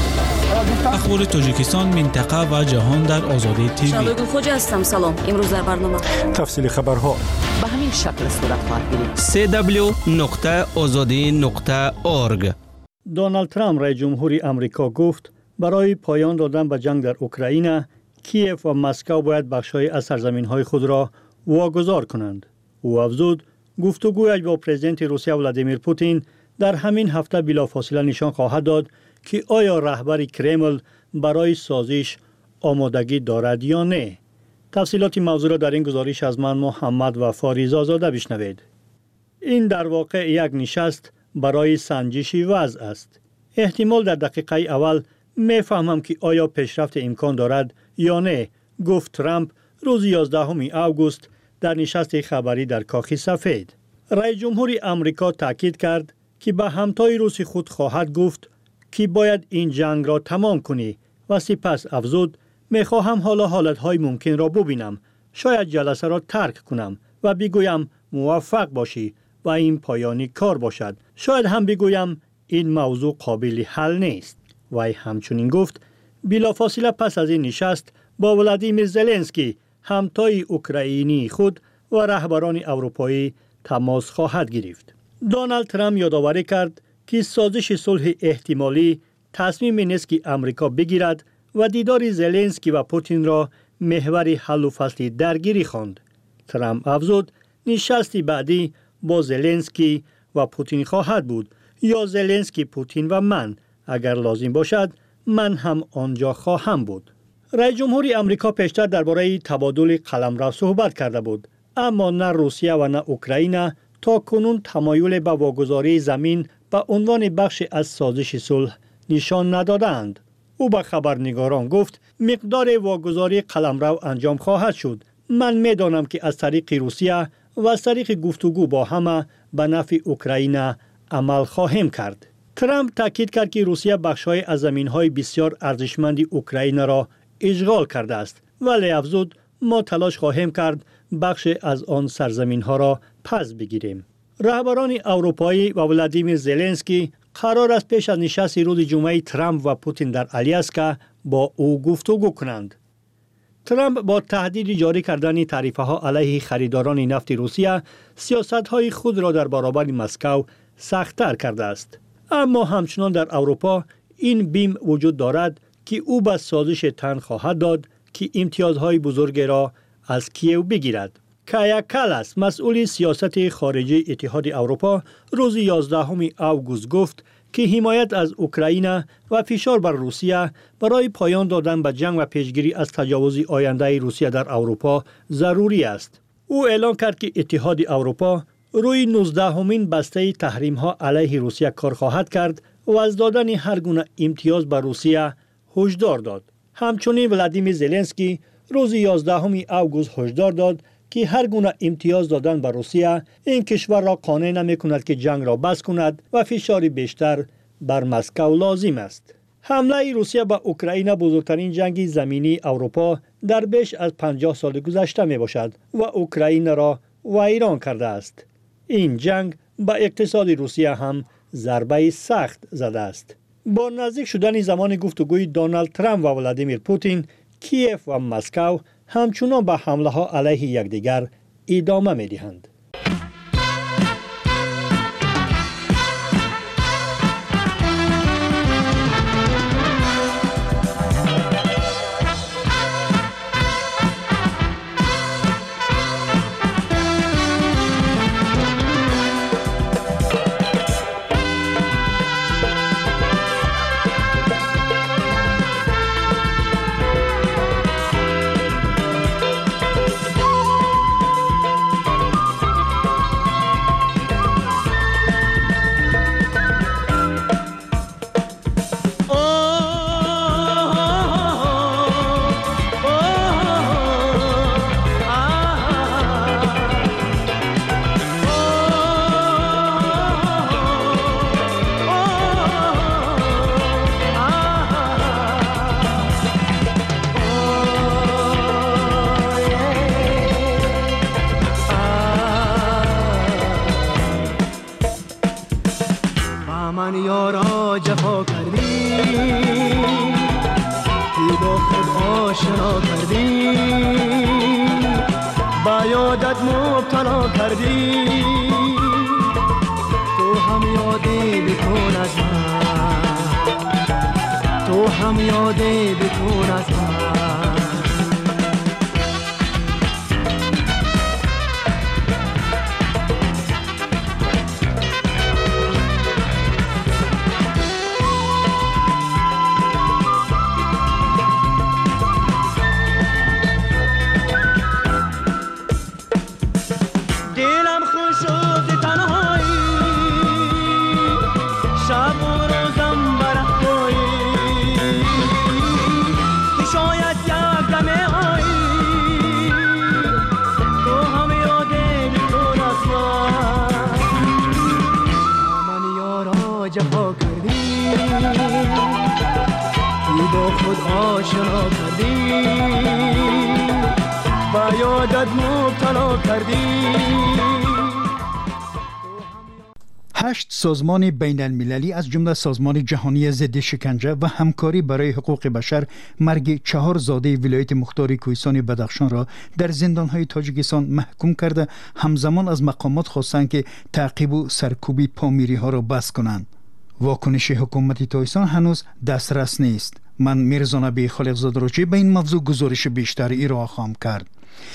اخبار تاجیکستان، منطقه و جهان در آزادی تیوی. شادو خوجا هستم. سلام. امروز در برنامه تفصیل خبرها به همین شکل صورت خواهد گرفت. سی دبلیو نقطه آزادی نقطه اورگ. دونالد ترامپ رئیس جمهوری آمریکا گفت برای پایان دادن به جنگ در اوکراین کیف و مسکو باید بخش‌های از سرزمین‌های خود را واگذار کنند. او افزود گفتگویش با پرزیدنت روسیه ولادیمیر پوتین در همین هفته بلافاصله نشان خواهد داد که آیا رهبر کرمل برای سازش آمادگی دارد یا نه. تفصیلات موضوع را در این گزارش از من محمد و فاریزا زاده بشنوید. این در واقع یک نشست برای سنجش وضع است. احتمال در دقیقه اول میفهمم که آیا پیشرفت امکان دارد یا نه، گفت ترامپ روز یازدهم اوگوست در نشست خبری در کاخ سفید. رئیس جمهوری آمریکا تاکید کرد که به همتای روسی خود خواهد گفت که باید این جنگ را تمام کنی و سپس افزود میخواهم حالا حالتهای ممکن را ببینم، شاید جلسه را ترک کنم و بگویم موفق باشی و این پایانی کار باشد. شاید هم بگویم این موضوع قابل حل نیست. وی همچنین گفت بلافاصله پس از این نشست با ولادیمیر زلنسکی همتای اوکراینی خود و رهبران اروپایی تماس خواهد گرفت. دونالد ترامپ یادآوری کرد که سازش صلح احتمالی تصمیم نیست که آمریکا بگیرد و دیدار زلنسکی و پوتین را محور حل و فصل درگیری خواند. ترامپ افزود نشستی بعدی با زلنسکی و پوتین خواهد بود یا زلنسکی، پوتین و من، اگر لازم باشد من هم آنجا خواهم بود. رئیس جمهوری آمریکا پیشتر درباره تبادل قلمرو صحبت کرده بود، اما نه روسیه و نه اوکراین تا کنون تمایل به واگذاری زمین به عنوان بخش از سازش صلح نشان ندادند. او به خبرنگاران گفت مقدار واگذاری قلمرو انجام خواهد شد. من میدانم که از طریق روسیه و از طریق گفتگو با همه به نفع اوکراین عمل خواهیم کرد. ترامپ تاکید کرد که روسیه بخش‌های از زمین‌های بسیار ارزشمند اوکراین را اشغال کرده است، ولی افزود ما تلاش خواهیم کرد بخش از آن سرزمین‌ها را پس بگیریم. رهبران اروپایی و ولادیمیر زلنسکی قرار است پیش از نشست روز جمعه ترامپ و پوتین در آلیاسکا با او گفتگو کنند. ترامپ با تهدید جاری کردن تعرفه‌ها علیه خریداران نفت روسیه سیاست‌های خود را در برابر مسکو سخت‌تر کرده است. اما همچنان در اروپا این بیم وجود دارد که او به سازش تن خواهد داد که امتیازهای بزرگ را از کیو بگیرد. کایا کالاس مسئول سیاست خارجی اتحاد اروپا روز یازدهم اوگوست گفت که حمایت از اوکراین و فشار بر روسیه برای پایان دادن به جنگ و پیشگیری از تجاوز آینده روسیه در اروپا ضروری است. او اعلام کرد که اتحاد اروپا روی نوزدهمین بسته تحریم ها علیه روسیه کار خواهد کرد و از دادن هر گونه امتیاز به روسیه هشدار داد. همچنین ولادیمیر زلنسکی روز یازدهم اوگوست هشدار داد که هر گونه امتیاز دادن به روسیه این کشور را قانع نمی کند که جنگ را بس کند و فشار بیشتر بر مسکو لازم است. حمله روسیه به اوکراین بزرگترین جنگ زمینی اروپا در بیش از پنجاه سال گذشته می باشد و اوکراین را ویران کرده است. این جنگ به اقتصاد روسیه هم ضربه سخت زده است. با نزدیک شدن زمان گفتگوی دونالد ترامپ و ولادیمیر پوتین، کیف و مسکو همچنان به حمله ها علیه یکدیگر ادامه می دهند. من یارا جفا کردی کی با خود آشنا کردی با یادت مبتلا کردی تو هم یادی بکن از من تو هم یادی بکن از من جفا کردی کی با خود آشنا کردی با یادت مبتلا کردی. هشت سازمان بین المللی از جمله سازمان جهانی ضد شکنجه و همکاری برای حقوق بشر مرگ چهار زاده ولایت مختار کوهستان بدخشان را در زندانهای تاجیکستان محکوم کرده همزمان از مقامات خواستند که تعقیب و سرکوبی پامیری ها را بس کنند. واکنش حکومت تاجیکستان هنوز دسترس نیست. من میرزا نبی خالقزاده راجع به این موضوع گزارش بیشتر ارائه خواهم کرد.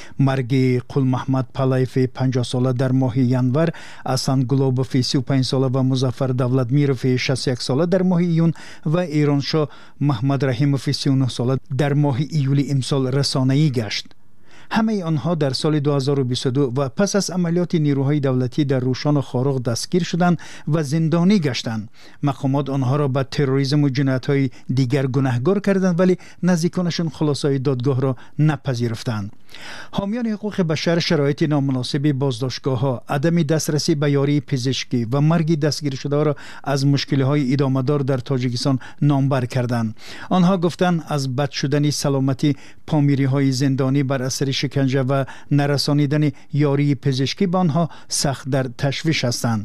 مرگ قل محمد پلایف پنجاه ساله در ماه ینور، احسان گلوبوف سی و پنج ساله و مظفر دولتمیروف شصت و یک ساله در ماه ایون و ایرانشاه محمد رحیموف سی و نه ساله در ماه ایولی امسال رسانه‌ای گشت. همه آنها در سال دو هزار و بیست و دو و پس از عملیات نیروهای دولتی در روشان و خاروق دستگیر شدند و زندانی گشتند. مقامات آنها را به تروریسم و جنایت‌های دیگر گناهکار کردند ولی نزدیکانشان خلاصای دادگاه را نپذیرفتند. حامیان حقوق بشر شرایط نامناسب بازداشتگاه‌ها، عدم دسترسی به یاری پزشکی و مرگ دستگیر شده را از مشکل‌های ادامه‌دار در تاجیکستان نامبر کردند. آنها گفتند از بد شدن سلامتی پامیری‌های زندانی بر اثر شکنجه و نرسانیدن یاری پزشکی به آنها سخت در تشویش هستند.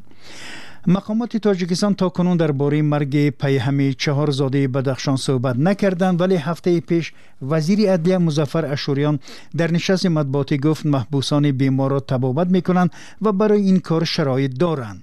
مقامات تاجیکستان تا کنون درباره مرگ پیهم چهار زاده بدخشان صحبت نکردند ولی هفته پیش وزیر عدلیه مظفر اشوریان در نشست مطبوعاتی گفت محبوسان بیمار را تبابت میکنند و برای این کار شرایط دارند.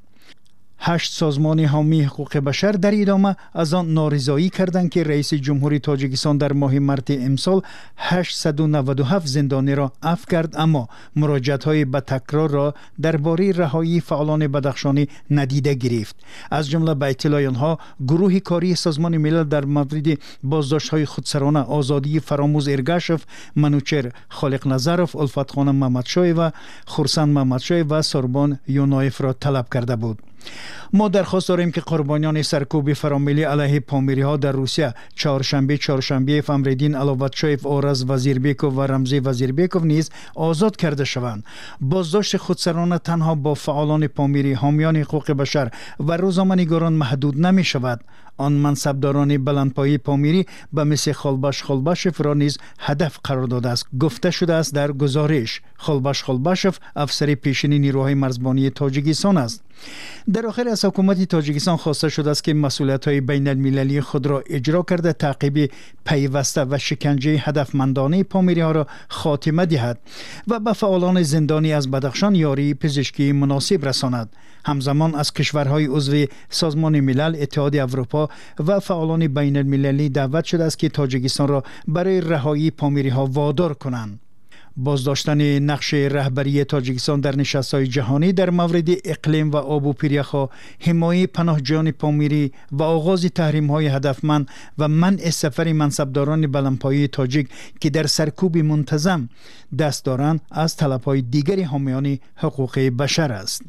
هشت سازمان حامی حقوق بشر در ادامه از آن نارضایی کردند که رئیس جمهوری تاجیکستان در ماه مارس امسال هشتصد و نود و هفت زندانی را عفو کرد، اما مراجعت‌های به تکرار را درباره رهایی فعالان بدخشانی ندیده گرفت. از جمله به اطلاع آنها گروه کاری سازمان ملل در مورد بازداشت‌های خودسرانه آزادی فراموز ارگاشف، منوچهر خالق نظرف، الفت خانم محمدشاه و خورسند محمدشاه و سوربان یونایف را طلب کرده بود. ما درخواست داریم که قربانیان سرکوب فراملی علیه پامیری ها در روسیه چهارشنبه چهارشنبه فامریدین علوتشایف، آرز وزیربیکوف و رمزی وزیربیکوف نیز آزاد کرده شوند. بازداشت خودسرانه تنها با فعالان پامیری، حامیان حقوق بشر و روزنامه‌نگاران محدود نمی شود. آن منصبداران بلندپایه پامیری به مثل خالباش خالباشف را نیز هدف قرار داده است. گفته شده است در گزارش خالباش خالباشف افسر پیشین نیروهای مرزبانی تاجیکستان است. در آخر از حکومت تاجیکستان خواسته شده است که مسئولیت‌های بین المللی خود را اجرا کرده تعقیب پیوسته و شکنجه هدفمندانه پامیری ها را خاتمه دهد و به فعالان زندانی از بدخشان یاری پزشکی مناسب رساند. همزمان از کشورهای عضو سازمان ملل، اتحاد اروپا و فعالان بین المللی دعوت شده است که تاجیکستان را برای رهایی پامیری ها وادار کنند. بازداشتن نقش رهبری تاجیکستان در نشست‌های جهانی در مورد اقلیم و آب و پیریخا، حمایت پناهجویان پامیری و آغاز تحریم‌های هدفمند و منع سفر منصبداران بلندپایه تاجیک که در سرکوب منتظم دست دارند از طلب‌های دیگر حامیان حقوق بشر است.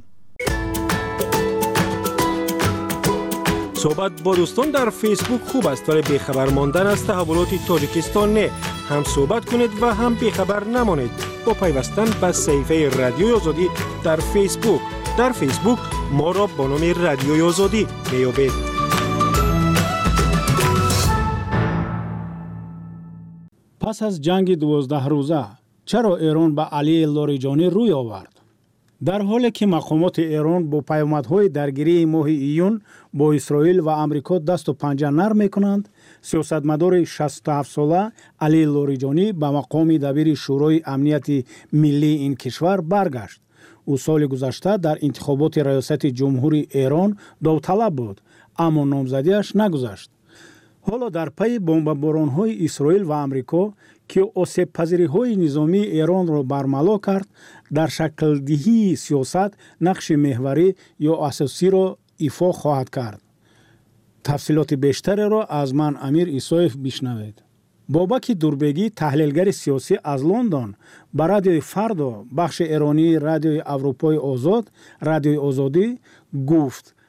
صحبت با دوستان در فیسبوک خوب است ولی بیخبر ماندن از تحولات تاجیکستان نه. هم صحبت کنید و هم بیخبر نمانید با پیوستن به صفحه رادیوی آزادی در فیسبوک. در فیسبوک ما را با نام رادیوی آزادی میابید. پس از جنگ دوازده روزه چرا ایران به علی لاریجانی روی آورد؟ در حالی که مقامات ایران با پیامدهای درگیری ماه ایون با اسرائیل و آمریکا دست و پنجه نرم میکنند، سیاستمدار شصت و هفت ساله علی لاریجانی به مقام دبیر شورای امنیت ملی این کشور برگشت. او سال گذشته در انتخابات ریاست جمهوری ایران داوطلب بود، اما نامزدیش نگذشت. حالا در پی بمباران‌های اسرائیل و آمریکا که آسیب پذیری‌های نظامی ایران را برملا کرد، در شکل دهی سیاست نقش محوری یا اساسی را ایفا خواهد کرد. تفصیلات بیشتر را از من امیر ایسایف بشنوید. بابک دوربگی تحلیلگر سیاسی از لندن به رادیوی فردا بخش ایرانی رادیوی اروپای آزاد رادیوی آزادی گفت